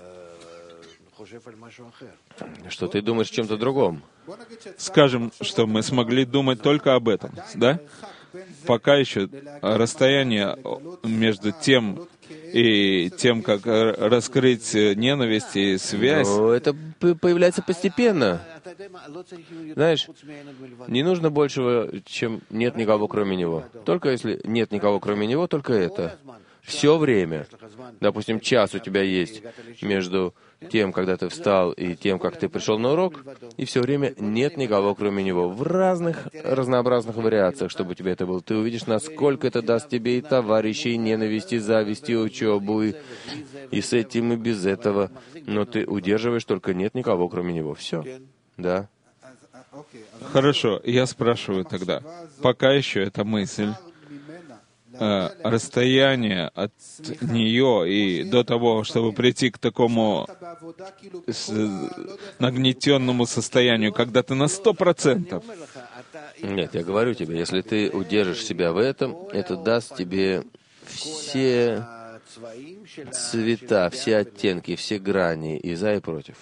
что ты думаешь о чем-то другом? Скажем, что мы смогли думать только об этом, да? Пока еще расстояние между тем и тем, как раскрыть ненависть и связь. Но это появляется постепенно. Знаешь, не нужно большего, чем нет никого, кроме него. Только если нет никого, кроме него, только это. Все время. Допустим, час у тебя есть между тем, когда ты встал, и тем, как ты пришел на урок, и все время нет никого, кроме него. В разных, разнообразных вариациях, чтобы у тебя это было. Ты увидишь, насколько это даст тебе и товарищей, и ненависти, и зависти, и учебу, и, и с этим, и без этого. Но ты удерживаешь, только нет никого, кроме него. Все. Да. Хорошо, я спрашиваю тогда. Пока еще эта мысль, э, расстояние от нее и до того, чтобы прийти к такому с, нагнетенному состоянию, когда ты на сто процентов. Нет, я говорю тебе, если ты удержишь себя в этом, это даст тебе все цвета, все оттенки, все грани, и за, и против.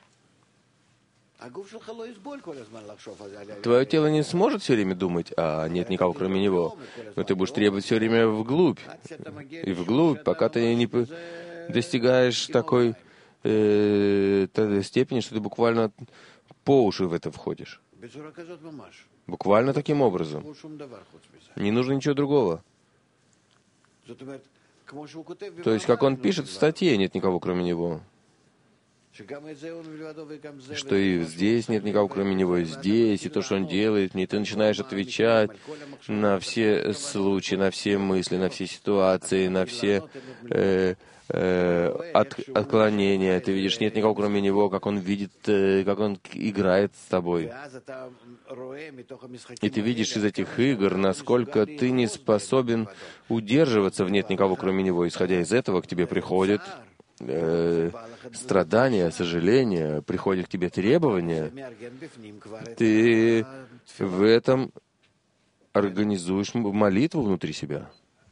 Твое тело не сможет все время думать, а нет никого, кроме него. Но ты будешь требовать все время вглубь. И вглубь, пока ты не достигаешь такой э, степени, что ты буквально по уши в это входишь. Буквально таким образом. Не нужно ничего другого. То есть, как он пишет в статье, нет никого, кроме него. Что и здесь нет никого, кроме него, и здесь, и то, что он делает, и ты начинаешь отвечать на все случаи, на все мысли, на все ситуации, на все э, э, от, отклонения. Ты видишь, нет никого, кроме него, как он видит, э, как он играет с тобой. И ты видишь из этих игр, насколько ты не способен удерживаться в «нет никого, кроме него». Исходя из этого, к тебе приходит Э, страдания, сожаления, приходят к тебе требования, ты в этом организуешь молитву внутри себя.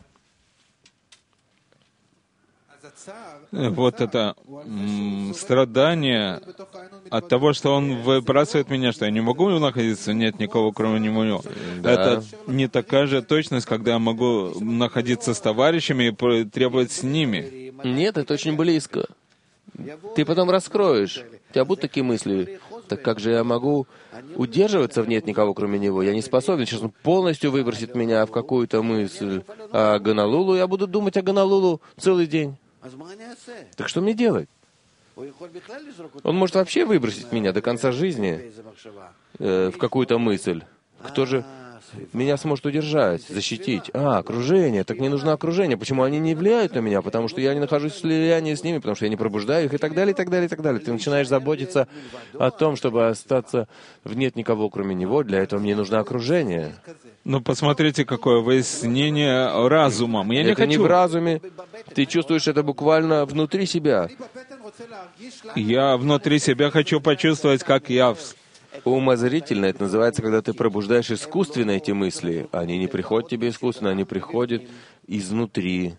Вот это м, страдание от того, что он выбрасывает меня, что я не могу находиться, нет никого, кроме него. Да. Это не такая же точность, когда я могу находиться с товарищами и требовать с ними. Нет, это очень близко. Ты потом раскроешь. У тебя будут такие мысли. Так как же я могу удерживаться в «нет никого, кроме него»? Я не способен. Сейчас он полностью выбросит меня в какую-то мысль о Гонолулу. Я буду думать о Гонолулу целый день. Так что мне делать? Он может вообще выбросить меня до конца жизни э, в какую-то мысль. Кто же меня сможет удержать, защитить? А, окружение. Так мне нужно окружение. Почему они не влияют на меня? Потому что я не нахожусь в слиянии с ними, потому что я не пробуждаю их, и так далее, и так далее, и так далее. Ты начинаешь заботиться о том, чтобы остаться в «нет никого, кроме него». Для этого мне нужно окружение. Ну, посмотрите, какое выяснение разумом. Я это не хочу... не в разуме. Ты чувствуешь это буквально внутри себя. Я внутри себя хочу почувствовать, как я... Умозрительно это называется, когда ты пробуждаешь искусственно эти мысли. Они не приходят тебе искусственно, они приходят изнутри.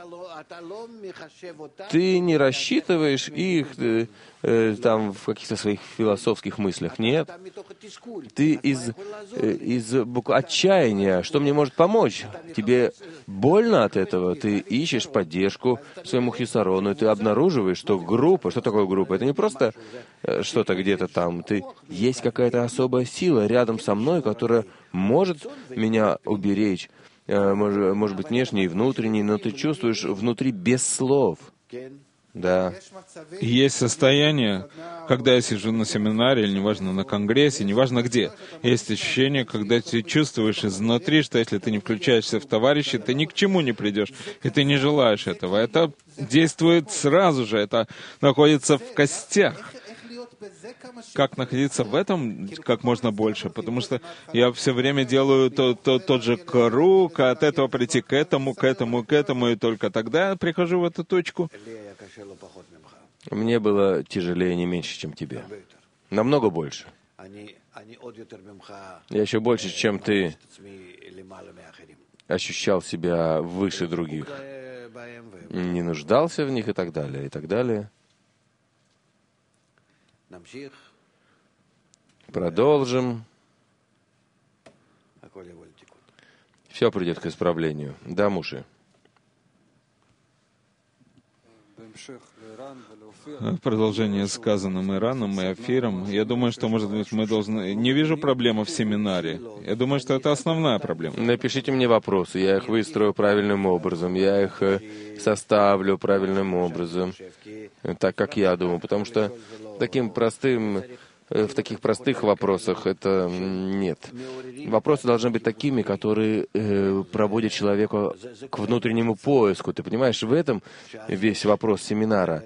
Ты не рассчитываешь их э, э, там в каких-то своих философских мыслях. Нет. Ты из, э, из отчаяния. Что мне может помочь? Тебе больно от этого? Ты ищешь поддержку своему хисарону, и ты обнаруживаешь, что группа... Что такое группа? Это не просто э, что-то где-то там. Ты, есть какая-то особая сила рядом со мной, которая может меня уберечь. Может, может быть, внешний и внутренний, но ты чувствуешь внутри без слов. Да. Есть состояние, когда я сижу на семинаре, или неважно, на конгрессе, неважно где. Есть ощущение, когда ты чувствуешь изнутри, что если ты не включаешься в товарища, ты ни к чему не придешь, и ты не желаешь этого. Это действует сразу же, это находится в костях. Как находиться в этом как можно больше, потому что я все время делаю то, то, тот же круг, а от этого прийти к этому, к этому, к этому, и только тогда я прихожу в эту точку. Мне было тяжелее не меньше, чем тебе. Намного больше. Я еще больше, чем ты, ощущал себя выше других. Не нуждался в них и так далее, и так далее. Продолжим. Все придет к исправлению. Да, Муши? В продолжение сказанным Ираном и Афиром, я думаю, что, может быть, мы должны... Не вижу проблемы в семинаре. Я думаю, что это основная проблема. Напишите мне вопросы, я их выстрою правильным образом, я их составлю правильным образом, так, как я думаю, потому что таким простым... В таких простых вопросах это нет. Вопросы должны быть такими, которые э, проводят человека к внутреннему поиску. Ты понимаешь, в этом весь вопрос семинара.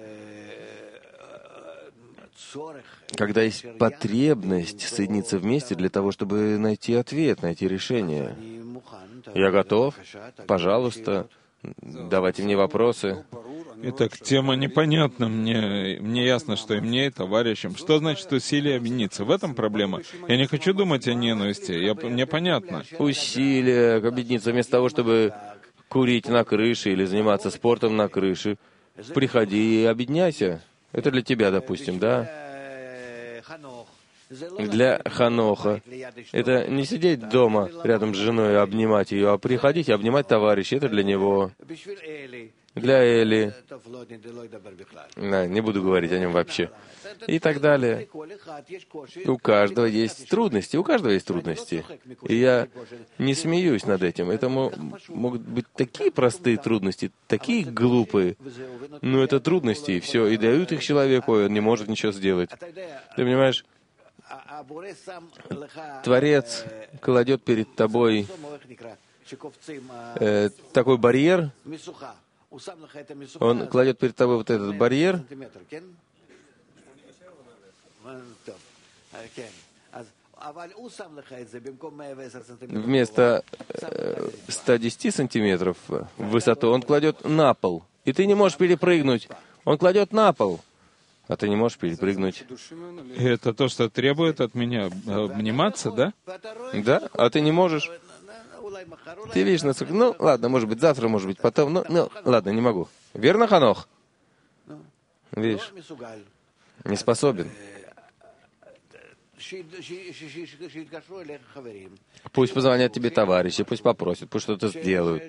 Когда есть потребность соединиться вместе для того, чтобы найти ответ, найти решение. Я готов. Пожалуйста, давайте мне вопросы. Итак, тема непонятна. Мне, мне ясно, что и мне, и товарищам. Что значит усилие объединиться? В этом проблема. Я не хочу думать о ненависти. Я, мне понятно. Усилие объединиться вместо того, чтобы курить на крыше или заниматься спортом на крыше. Приходи и объединяйся. Это для тебя, допустим, да? Для Ханоха это не сидеть дома рядом с женой и обнимать ее, а приходить и обнимать товарища. Это для него. Для Эли. Да, не буду говорить о нем вообще. И так далее. У каждого есть трудности, у каждого есть трудности. И я не смеюсь над этим. Это могут быть такие простые трудности, такие глупые. Но это трудности, и все. И дают их человеку, и он не может ничего сделать. Ты понимаешь? Творец кладет перед тобой э, такой барьер. Он кладет перед тобой вот этот барьер. Вместо э, ста десяти сантиметров в высоту он кладет на пол. И ты не можешь перепрыгнуть. Он кладет на пол. А ты не можешь перепрыгнуть. И это то, что требует от меня обниматься, да? Да, а ты не можешь. Ты видишь, насколько... Ну, ладно, может быть, завтра, может быть, потом. Ну, ну ладно, не могу. Верно, Ханох? Видишь? Не способен. Пусть позвонят тебе товарищи, пусть попросят, пусть что-то сделают.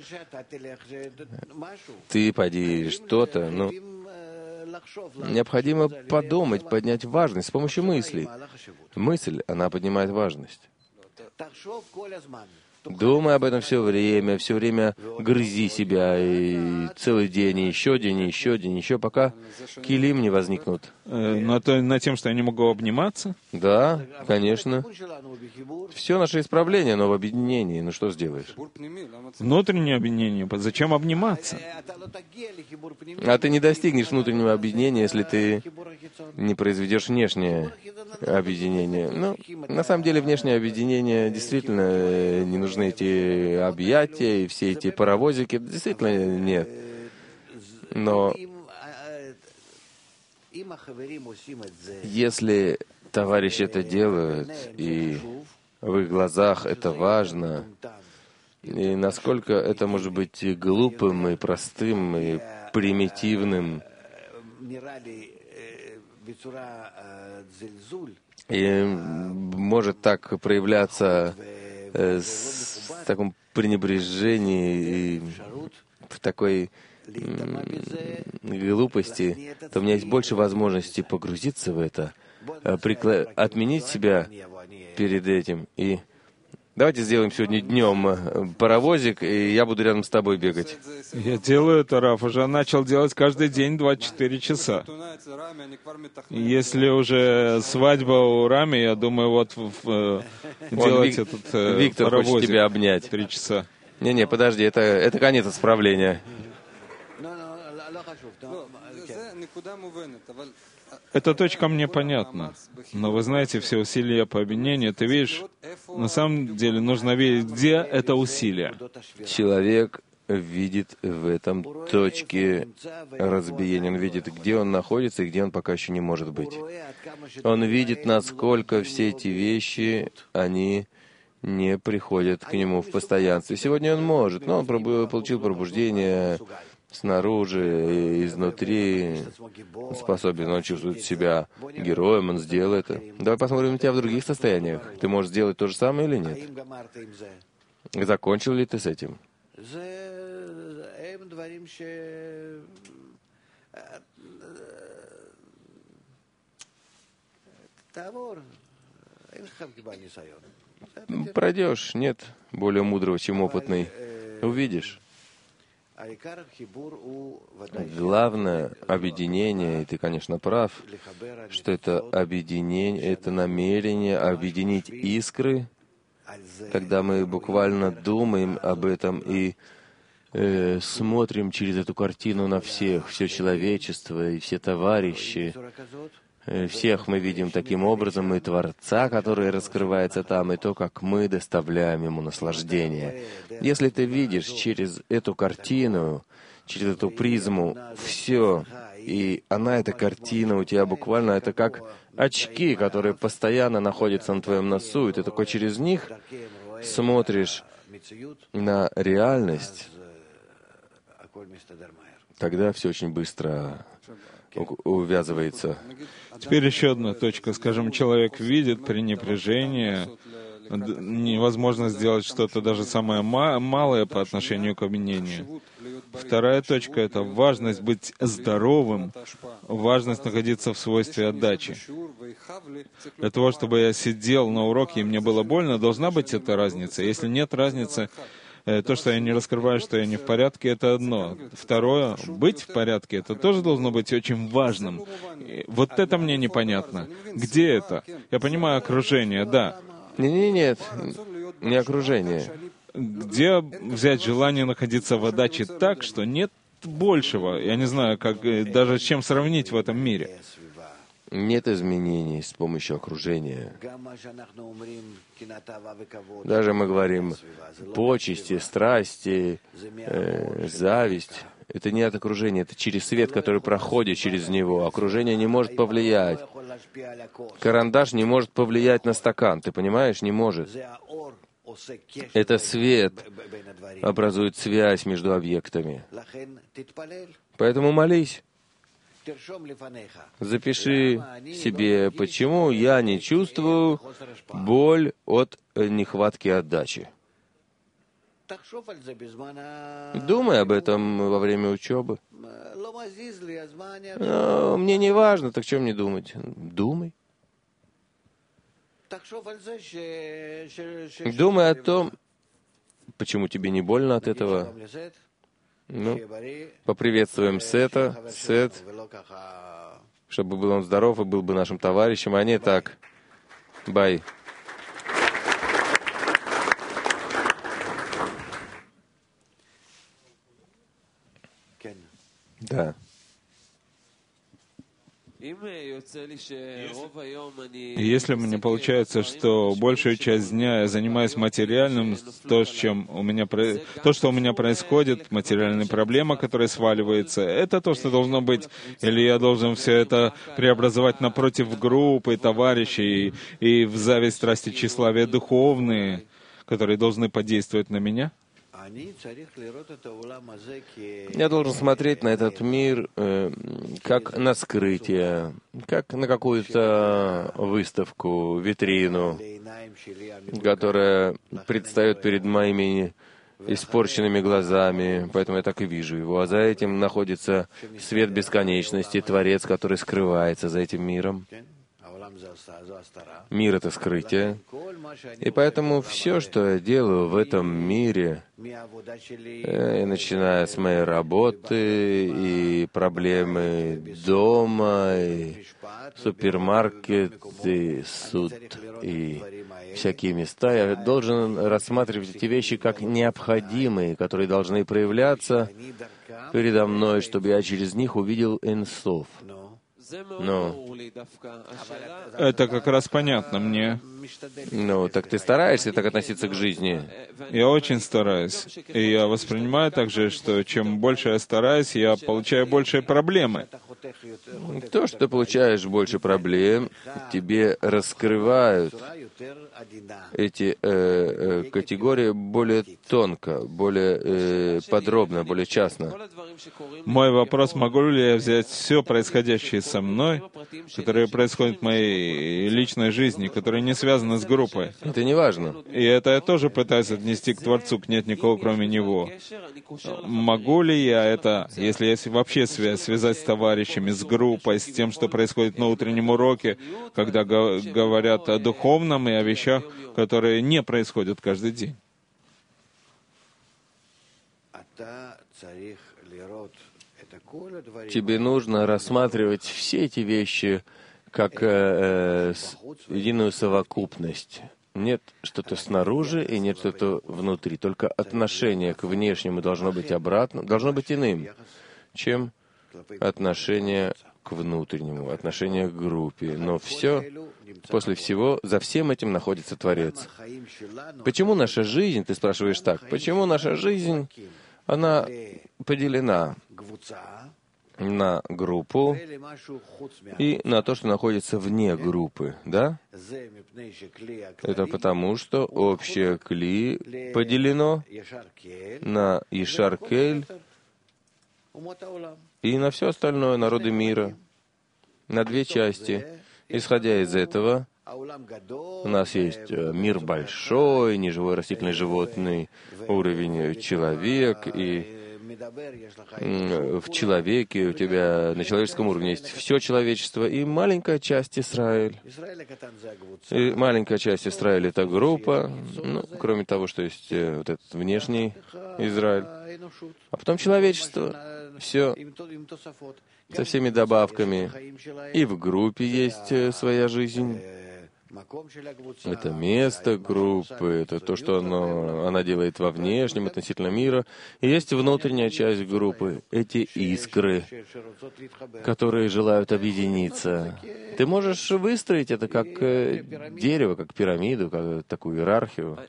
Ты пойди что-то, ну... Необходимо подумать, поднять важность с помощью мыслей. Мысль, она поднимает важность. Думай об этом все время, все время грызи себя, и целый день, и еще день, и еще день, еще пока килим не возникнут. Э, на, то, на тем, что я не могу обниматься? Да, конечно. Все наше исправление, но в объединении. Ну что сделаешь? Внутреннее объединение. Зачем обниматься? А ты не достигнешь внутреннего объединения, если ты не произведешь внешнее объединение. Ну, на самом деле, внешнее объединение действительно не нужны эти объятия и все эти паровозики. Действительно нет. Но если товарищи это делают, и в их глазах это важно, и насколько это может быть и глупым, и простым, и примитивным, и может так проявляться э, с, в таком пренебрежении и в такой м, глупости, то у меня есть больше возможностей погрузиться в это, прикла- отменить себя перед этим. И давайте сделаем сегодня днем паровозик, и я буду рядом с тобой бегать. Я делаю это, Раф, уже начал делать каждый день двадцать четыре часа. Если уже свадьба у Рами, я думаю, вот в, делать Вик, этот э, Виктор паровозик хочет тебя обнять. Три часа. Не-не, подожди, это, это конец исправления. Эта точка мне понятна, но вы знаете, все усилия по объединению, ты видишь, на самом деле нужно видеть, где это усилие. Человек видит в этом точке разбиения, он видит, где он находится и где он пока еще не может быть. Он видит, насколько все эти вещи, они не приходят к нему в постоянстве. Сегодня он может, но он получил пробуждение снаружи, изнутри, способен, он чувствует себя героем, он сделал это. Давай посмотрим на тебя в других состояниях. Ты можешь сделать то же самое или нет? Закончил ли ты с этим? Пройдешь, нет более мудрого, чем опытный. Увидишь. Главное объединение, и ты, конечно, прав, что это объединение, это намерение объединить искры, когда мы буквально думаем об этом и э, смотрим через эту картину на всех, все человечество и все товарищи. Всех мы видим таким образом, и Творца, который раскрывается там, и то, как мы доставляем Ему наслаждение. Если ты видишь через эту картину, через эту призму все, и она, эта картина у тебя буквально, это как очки, которые постоянно находятся на твоем носу, и ты такой через них смотришь на реальность, тогда все очень быстро увязывается. Теперь еще одна точка. Скажем, человек видит пренебрежение, невозможно сделать что-то даже самое малое по отношению к обвинению. Вторая точка — это важность быть здоровым, важность находиться в свойстве отдачи. Для того, чтобы я сидел на уроке и мне было больно, должна быть эта разница. Если нет разницы, то, что я не раскрываю, что я не в порядке, это одно. Второе, быть в порядке, это тоже должно быть очень важным. И вот это мне непонятно. Где это? Я понимаю окружение, да. Не-не, нет, не окружение. Где взять желание находиться в отдаче так, что нет большего? Я не знаю, как даже с чем сравнить в этом мире. Нет изменений с помощью окружения. Даже мы говорим почести, страсти, э, зависть. Это не от окружения, это через свет, который проходит через него. Окружение не может повлиять. Карандаш не может повлиять на стакан, ты понимаешь? Не может. Это свет образует связь между объектами. Поэтому молись. Запиши себе, почему я не чувствую боль от нехватки отдачи. Думай об этом во время учебы. Но мне не важно, так чем мне думать? Думай. Думай о том, почему тебе не больно от этого. Ну, поприветствуем Сета, Сет, чтобы был он здоров и был бы нашим товарищем, а не так. Бай. Да. Если мне получается, что большую часть дня я занимаюсь материальным, то, с чем у меня, то, что у меня происходит, материальная проблема, которая сваливается, это то, что должно быть, или я должен все это преобразовать напротив группы, товарищей, и в зависть, страсти, тщеславие духовные, которые должны подействовать на меня? Я должен смотреть на этот мир э, как на скрытие, как на какую-то выставку, витрину, которая предстает перед моими испорченными глазами, поэтому я так и вижу его. А за этим находится свет бесконечности, Творец, который скрывается за этим миром. Мир — это скрытие. И поэтому все, что я делаю в этом мире, э, начиная с моей работы, и проблемы дома, и супермаркет, и суд, и всякие места, я должен рассматривать эти вещи как необходимые, которые должны проявляться передо мной, чтобы я через них увидел Энсов. Ну, это как раз понятно мне. Ну, так ты стараешься так относиться к жизни? Я очень стараюсь. И я воспринимаю также, что чем больше я стараюсь, я получаю большие проблемы. То, что ты получаешь больше проблем, тебе раскрывают эти э, э, категории более тонко, более э, подробно, более частно. Мой вопрос: могу ли я взять все происходящее со мной, которое происходит в моей личной жизни, которое не связано с группой? Это не важно. И это я тоже пытаюсь отнести к Творцу, к нет никого, кроме Него. Могу ли я это, если есть вообще связь, связать с товарищами, с группой, с тем, что происходит на утреннем уроке, когда го- говорят о духовном и о вещах, которые не происходят каждый день? Тебе нужно рассматривать все эти вещи как э, с, единую совокупность. Нет что-то снаружи и нет что-то внутри. Только отношение к внешнему должно быть обратно, должно быть иным, чем отношение к внутреннему, отношение к группе. Но все, после всего, за всем этим находится Творец. Почему наша жизнь, ты спрашиваешь так, почему наша жизнь, она поделена на группу и на то, что находится вне группы, да? Это потому, что общее кли поделено на Ишар Кель и на все остальное народы мира, на две части. Исходя из этого, у нас есть мир большой, неживой, растительный, животный, уровень человек, и в человеке у тебя на человеческом уровне есть все человечество и маленькая часть Израиль. И маленькая часть Израиль — это группа, ну, кроме того, что есть вот этот внешний Израиль. А потом человечество, все со всеми добавками. И в группе есть своя жизнь. Это место группы, это то, что оно, она делает во внешнем относительно мира. И есть внутренняя часть группы, эти искры, которые желают объединиться. Ты можешь выстроить это как дерево, как пирамиду, как такую иерархию.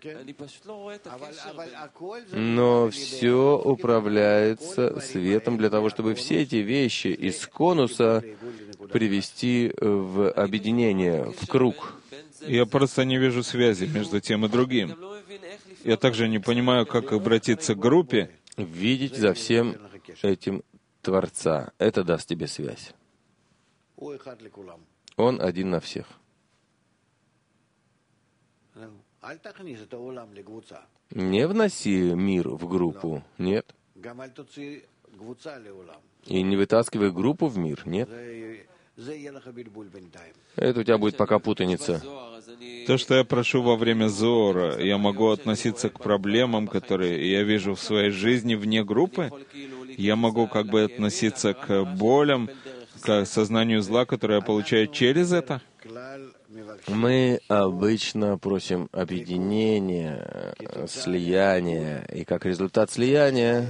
Но все управляется светом для того, чтобы все эти вещи из конуса привести в объединение, в круг. Я просто не вижу связи между тем и другим. Я также не понимаю, как обратиться к группе. Видеть за всем этим Творца. Это даст тебе связь. Он один на всех. Не вноси мир в группу. Нет. И не вытаскивай группу в мир. Нет. Это у тебя будет пока путаница. То, что я прошу во время Зоора, я могу относиться к проблемам, которые я вижу в своей жизни вне группы. Я могу как бы относиться к болям, к сознанию зла, которое я получаю через это. Мы обычно просим объединения, слияния, и как результат слияния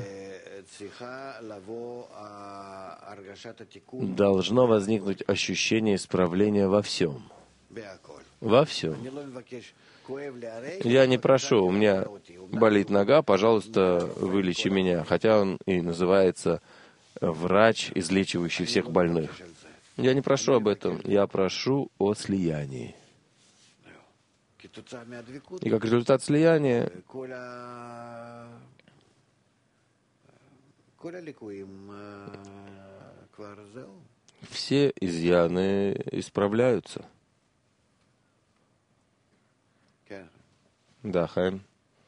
должно возникнуть ощущение исправления во всем. Во всем. Я не прошу, у меня болит нога, пожалуйста, вылечи меня. Хотя он и называется врач, излечивающий всех больных. Я не прошу об этом, я прошу о слиянии. И как результат слияния все изъяны исправляются. Да, Хайм.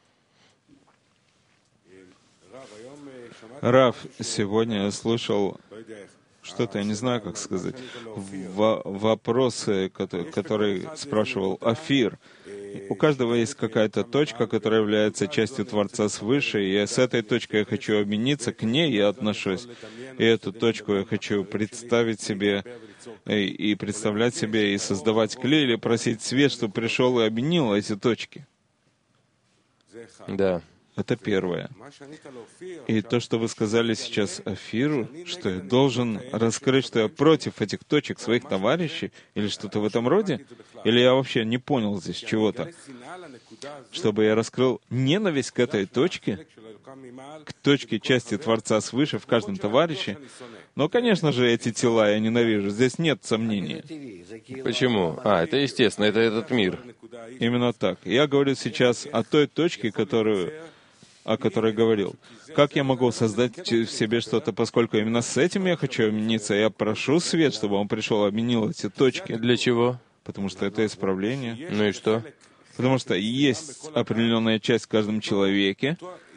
Рав, сегодня я слышал что-то, я не знаю, как сказать, в- вопросы, которые, который спрашивал Афир. У каждого есть какая-то точка, которая является частью Творца свыше, и с этой точкой я хочу объединиться, к ней я отношусь. И эту точку я хочу представить себе, и, и представлять себе, и создавать клей, или просить свет, чтобы пришел и объединил эти точки. Да. Это первое. И то, что вы сказали сейчас Афиру, что я должен раскрыть, что я против этих точек своих товарищей, или что-то в этом роде, или я вообще не понял здесь чего-то, чтобы я раскрыл ненависть к этой точке, к точке части Творца свыше в каждом товарище. Но, конечно же, эти тела я ненавижу, здесь нет сомнения. Почему? А, это естественно, это этот мир. Именно так. Я говорю сейчас о той точке, которую о которой говорил. Как я могу создать в себе что-то, поскольку именно с этим я хочу объединиться, я прошу свет, чтобы он пришел и объединил эти точки. Для чего? Потому что это исправление. Ну и что? Потому что есть определенная часть в каждом человеке,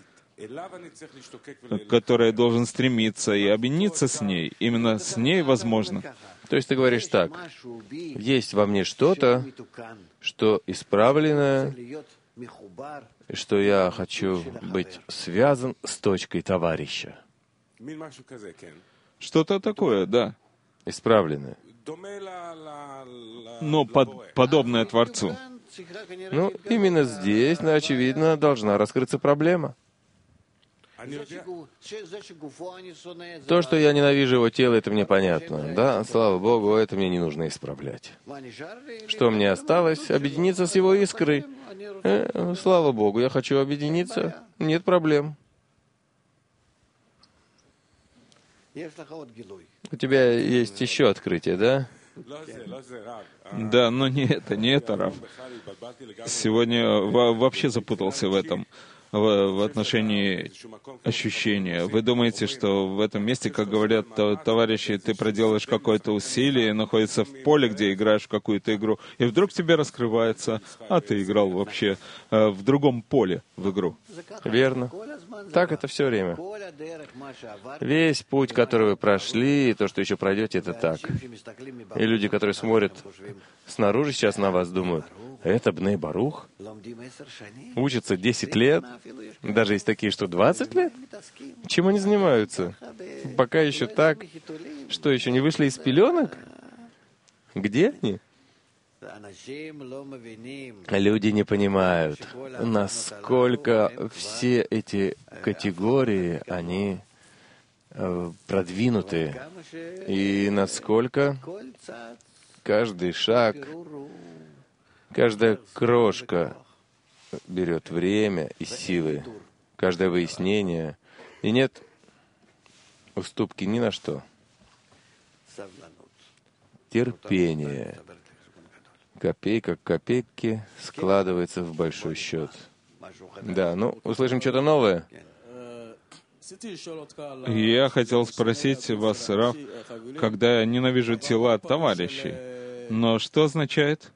к которой я должен стремиться и объединиться с ней. Именно с ней возможно. То есть ты говоришь так: есть во мне что-то, что исправленное, что я хочу быть связан с точкой товарища. Что-то такое, да. Исправленное. Но под, подобное Творцу. Ну, именно здесь, ну, очевидно, должна раскрыться проблема. То, что я ненавижу его тело, это мне понятно. Да, слава Богу, это мне не нужно исправлять. Что мне осталось? Объединиться с его искрой. Э, слава Богу, я хочу объединиться. Нет проблем. У тебя есть еще открытие, да? Да, но не это, не это, Рав. Сегодня во- вообще запутался в этом. в, в отношении ощущения. Вы думаете, что в этом месте, как говорят товарищи, ты проделаешь какое-то усилие, находится в поле, где играешь в какую-то игру, и вдруг тебе раскрывается, а ты играл вообще э, в другом поле в игру. Верно. Так это все время. Весь путь, который вы прошли, и то, что еще пройдете, это так. И люди, которые смотрят снаружи сейчас на вас, думают, это Бней Барух? Учатся десять лет? Даже есть такие, что двадцать лет? Чем они занимаются? Пока еще так. Что, еще не вышли из пеленок? Где они? Люди не понимают, насколько все эти категории, они продвинуты, и насколько каждый шаг, каждая крошка берет время и силы, каждое выяснение, и нет уступки ни на что. Терпение. Копейка к копейке складывается в большой счет. Да, ну, услышим что-то новое. Я хотел спросить вас, Рав, когда я ненавижу тела товарищей, но что означает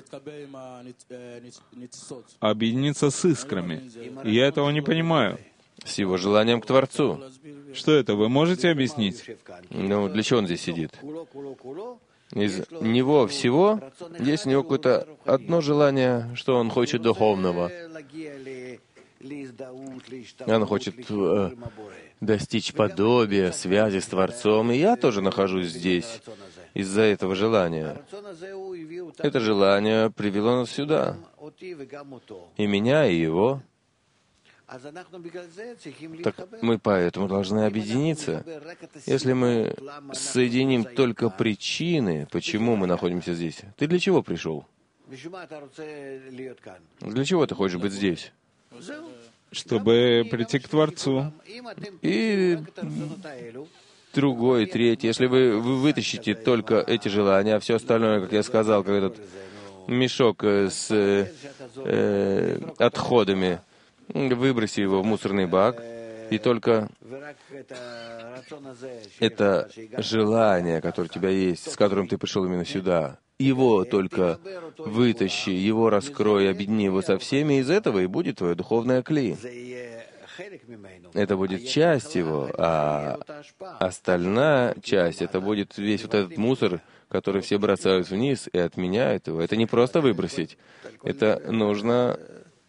объединиться с искрами? Я этого не понимаю. С его желанием к Творцу. Что это, вы можете объяснить? Ну, для чего он здесь сидит? Из него всего есть у него какое-то одно желание, что он хочет духовного. Он хочет э, достичь подобия, связи с Творцом. И я тоже нахожусь здесь из-за этого желания. Это желание привело нас сюда. И меня, и его. Так мы поэтому должны объединиться. Если мы соединим только причины, почему мы находимся здесь. Ты для чего пришел? Для чего ты хочешь быть здесь? Чтобы прийти к Творцу. И другой, третий. Если вы, вы вытащите только эти желания, а все остальное, как я сказал, как этот мешок с э, отходами, выброси его в мусорный бак, и только это желание, которое у тебя есть, с которым ты пришел именно сюда, его только вытащи, его раскрой, объедини его со всеми, из этого и будет твое духовное кли. Это будет часть его, а остальная часть, это будет весь вот этот мусор, который все бросают вниз и отменяют его. Это не просто выбросить, это нужно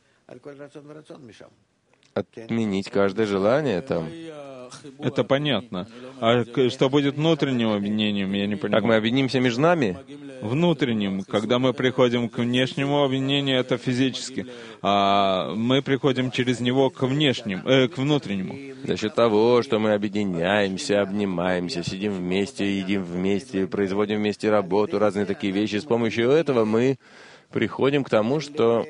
отменить каждое желание там. Это понятно. А что будет внутренним объединением, я не понимаю. Как мы объединимся между нами? Внутренним. Когда мы приходим к внешнему объединению, это физически. А мы приходим через него к внешнему, э, к внутреннему. За счет того, что мы объединяемся, обнимаемся, сидим вместе, едим вместе, производим вместе работу, разные такие вещи. С помощью этого мы приходим к тому, что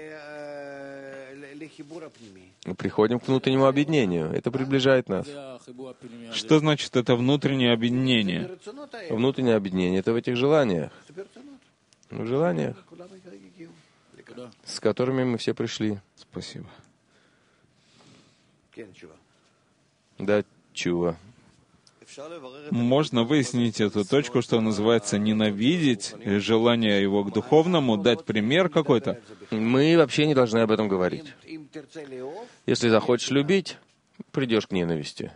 приходим к внутреннему объединению. Это приближает нас. Что значит это внутреннее объединение? Внутреннее объединение — это в этих желаниях. В желаниях, с которыми мы все пришли. Спасибо. Да, чува. Можно выяснить эту точку, что называется ненавидеть, желание его к духовному, дать пример какой-то? Мы вообще не должны об этом говорить. Если захочешь любить, придешь к ненависти.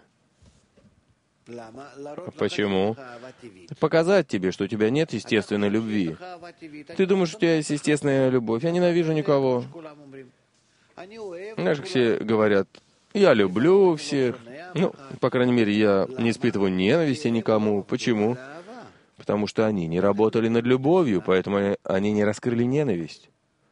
Почему? Показать тебе, что у тебя нет естественной любви. Ты думаешь, у тебя есть естественная любовь. Я ненавижу никого. Знаешь, как все говорят, я люблю всех. Ну, по крайней мере, я не испытываю ненависти никому. Почему? Потому что они не работали над любовью, поэтому они не раскрыли ненависть.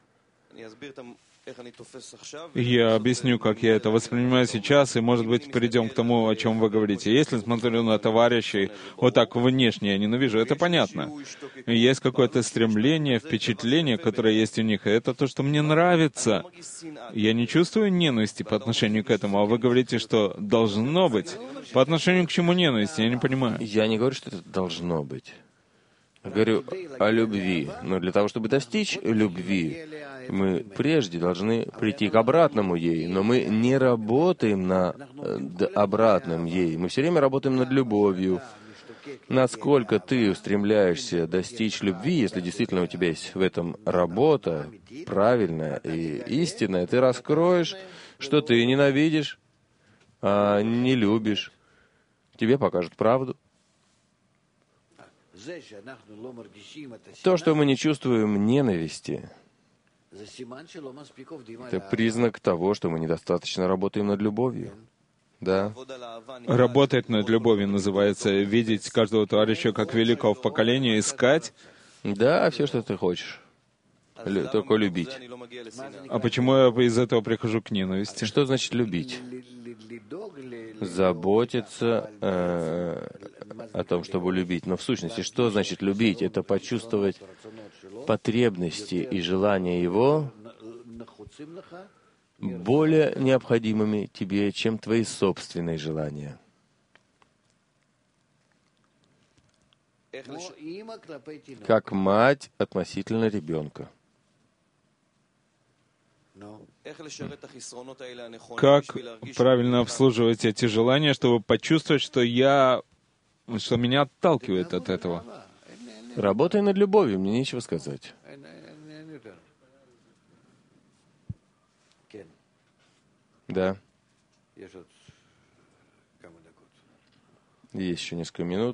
Я объясню, как я это воспринимаю сейчас, и, может быть, перейдем к тому, о чем вы говорите. Если смотрю на товарищей вот так внешне, я ненавижу, это понятно. Есть какое-то стремление, впечатление, которое есть у них, и это то, что мне нравится. Я не чувствую ненависти по отношению к этому, а вы говорите, что должно быть. По отношению к чему ненависть? Я не понимаю. Я не говорю, что это должно быть. Я говорю о любви. Но для того, чтобы достичь любви, Мы прежде должны прийти к обратному ей, но мы не работаем над обратным ей. Мы все время работаем над любовью. Насколько ты устремляешься достичь любви, если действительно у тебя есть в этом работа правильная и истинная, ты раскроешь, что ты ненавидишь, а не любишь. Тебе покажут правду. То, что мы не чувствуем ненависти, это признак того, что мы недостаточно работаем над любовью. Да. Работать над любовью называется видеть каждого товарища как великого в поколении, искать. Да, все, что ты хочешь. Лю- только любить. А почему я из этого прихожу к ненависти? Что значит любить? Заботиться э, о том, чтобы любить. Но в сущности, что значит любить? Это почувствовать потребности и желания его более необходимыми тебе, чем твои собственные желания. Как мать относительно ребенка. Как правильно обслуживать эти желания, чтобы почувствовать, что я, что меня отталкивает от этого? Работай над любовью, мне нечего сказать. Да. Есть еще несколько минут.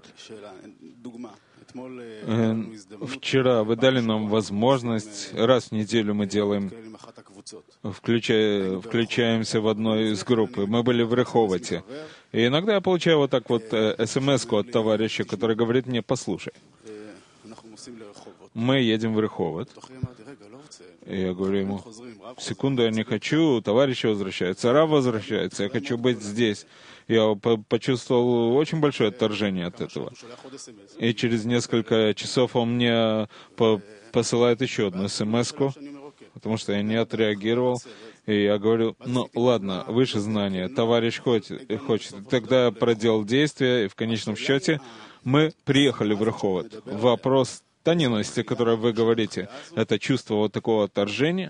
Вчера вы дали нам возможность, раз в неделю мы делаем, включая, включаемся в одной из групп. Мы были в Реховоте. И иногда я получаю вот так вот смс-ку от товарища, который говорит мне: послушай, мы едем в Реховот. И я говорю ему: секунду, я не хочу, товарищи возвращаются, раб возвращается, я хочу быть здесь. Я почувствовал очень большое отторжение от этого. И через несколько часов он мне по посылает еще одну смс-ку, потому что я не отреагировал. И я говорю: ну ладно, выше знания, товарищ хочет, хочет. Тогда я проделал действия, и в конечном счете мы приехали в Реховот. Вопрос та ненависть, о которой вы говорите, это чувство вот такого отторжения.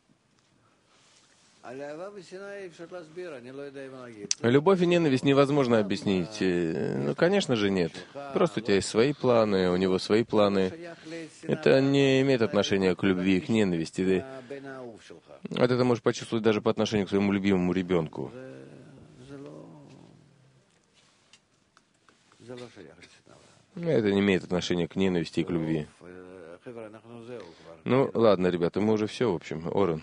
Любовь и ненависть невозможно объяснить. Ну, конечно же, нет. Просто у тебя есть свои планы, у него свои планы. Это не имеет отношения к любви и к ненависти. Вот это можешь почувствовать даже по отношению к своему любимому ребенку. Это не имеет отношения к ненависти и к любви. Ну, ладно, ребята, мы уже все, в общем. Орен.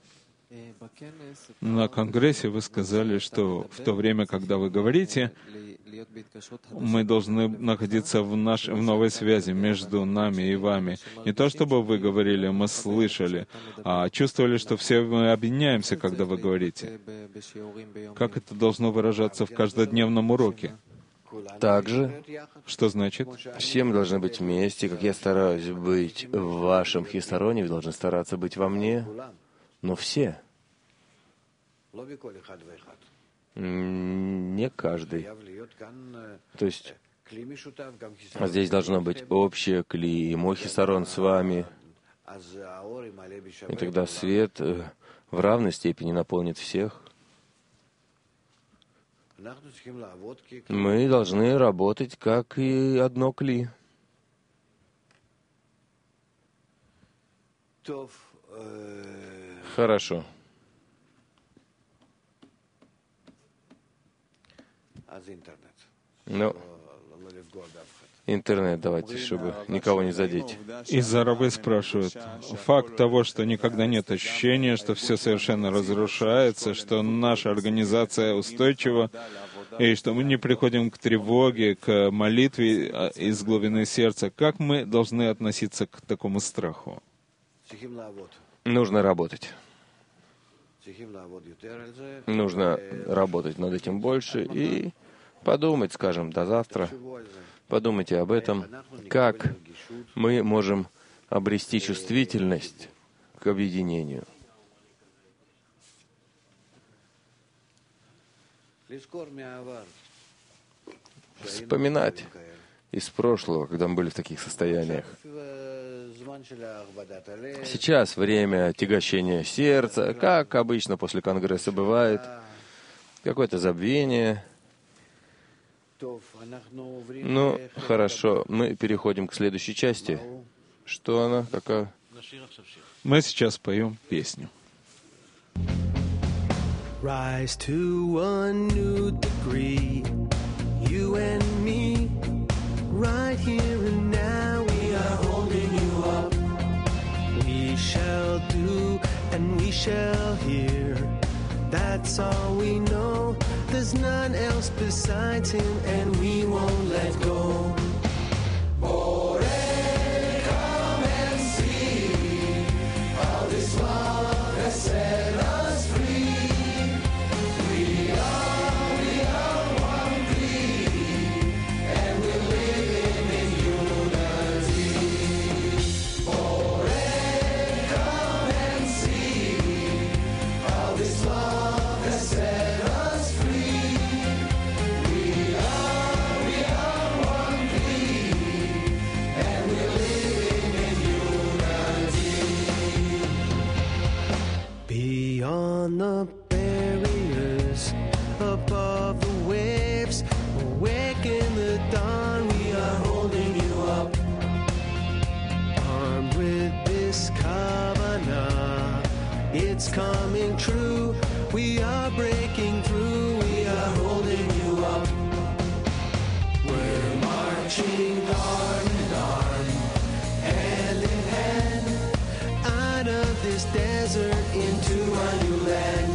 На конгрессе вы сказали, что в то время, когда вы говорите, мы должны находиться в, наш, в новой связи между нами и вами. Не то, чтобы вы говорили, мы слышали, а чувствовали, что все мы объединяемся, когда вы говорите. Как это должно выражаться в каждодневном уроке? Также, что значит? Все мы должны быть вместе. Как я стараюсь быть в вашем хисароне, вы должны стараться быть во мне. Но все. Не каждый. То есть здесь должно быть общее кли, и мой хисарон с вами. И тогда свет в равной степени наполнит всех. Мы должны работать как и одно кли. Хорошо. Ну, интернет давайте, чтобы никого не задеть. Из-за рабы спрашивают. Факт того, что никогда нет ощущения, что все совершенно разрушается, что наша организация устойчива, и что мы не приходим к тревоге, к молитве из глубины сердца. Как мы должны относиться к такому страху? Нужно работать. Нужно работать над этим больше и подумать, скажем, до завтра. Подумайте об этом, как мы можем обрести чувствительность к объединению. Вспоминать из прошлого, когда мы были в таких состояниях. Сейчас время отягощения сердца, как обычно после Конгресса бывает, какое-то забвение. Ну, хорошо, мы переходим к следующей части. Что она? Какая? Мы сейчас поем песню. Rise to a new degree, you and me, right here and now we are holding you up. We shall do and we shall hear, that's all we know. There's none else besides him and we won't let go. More, come and see how this love has set us free. We are, we are one plea, and we're living in unity. More, come and see how this love has set us free. Beyond the barriers, above the waves, awake in the dawn, we are holding you up. Armed with this kavanah, it's coming true. We are breaking through, we are holding you up. We're marching arm in arm, hand in hand, out of this desert into a new land.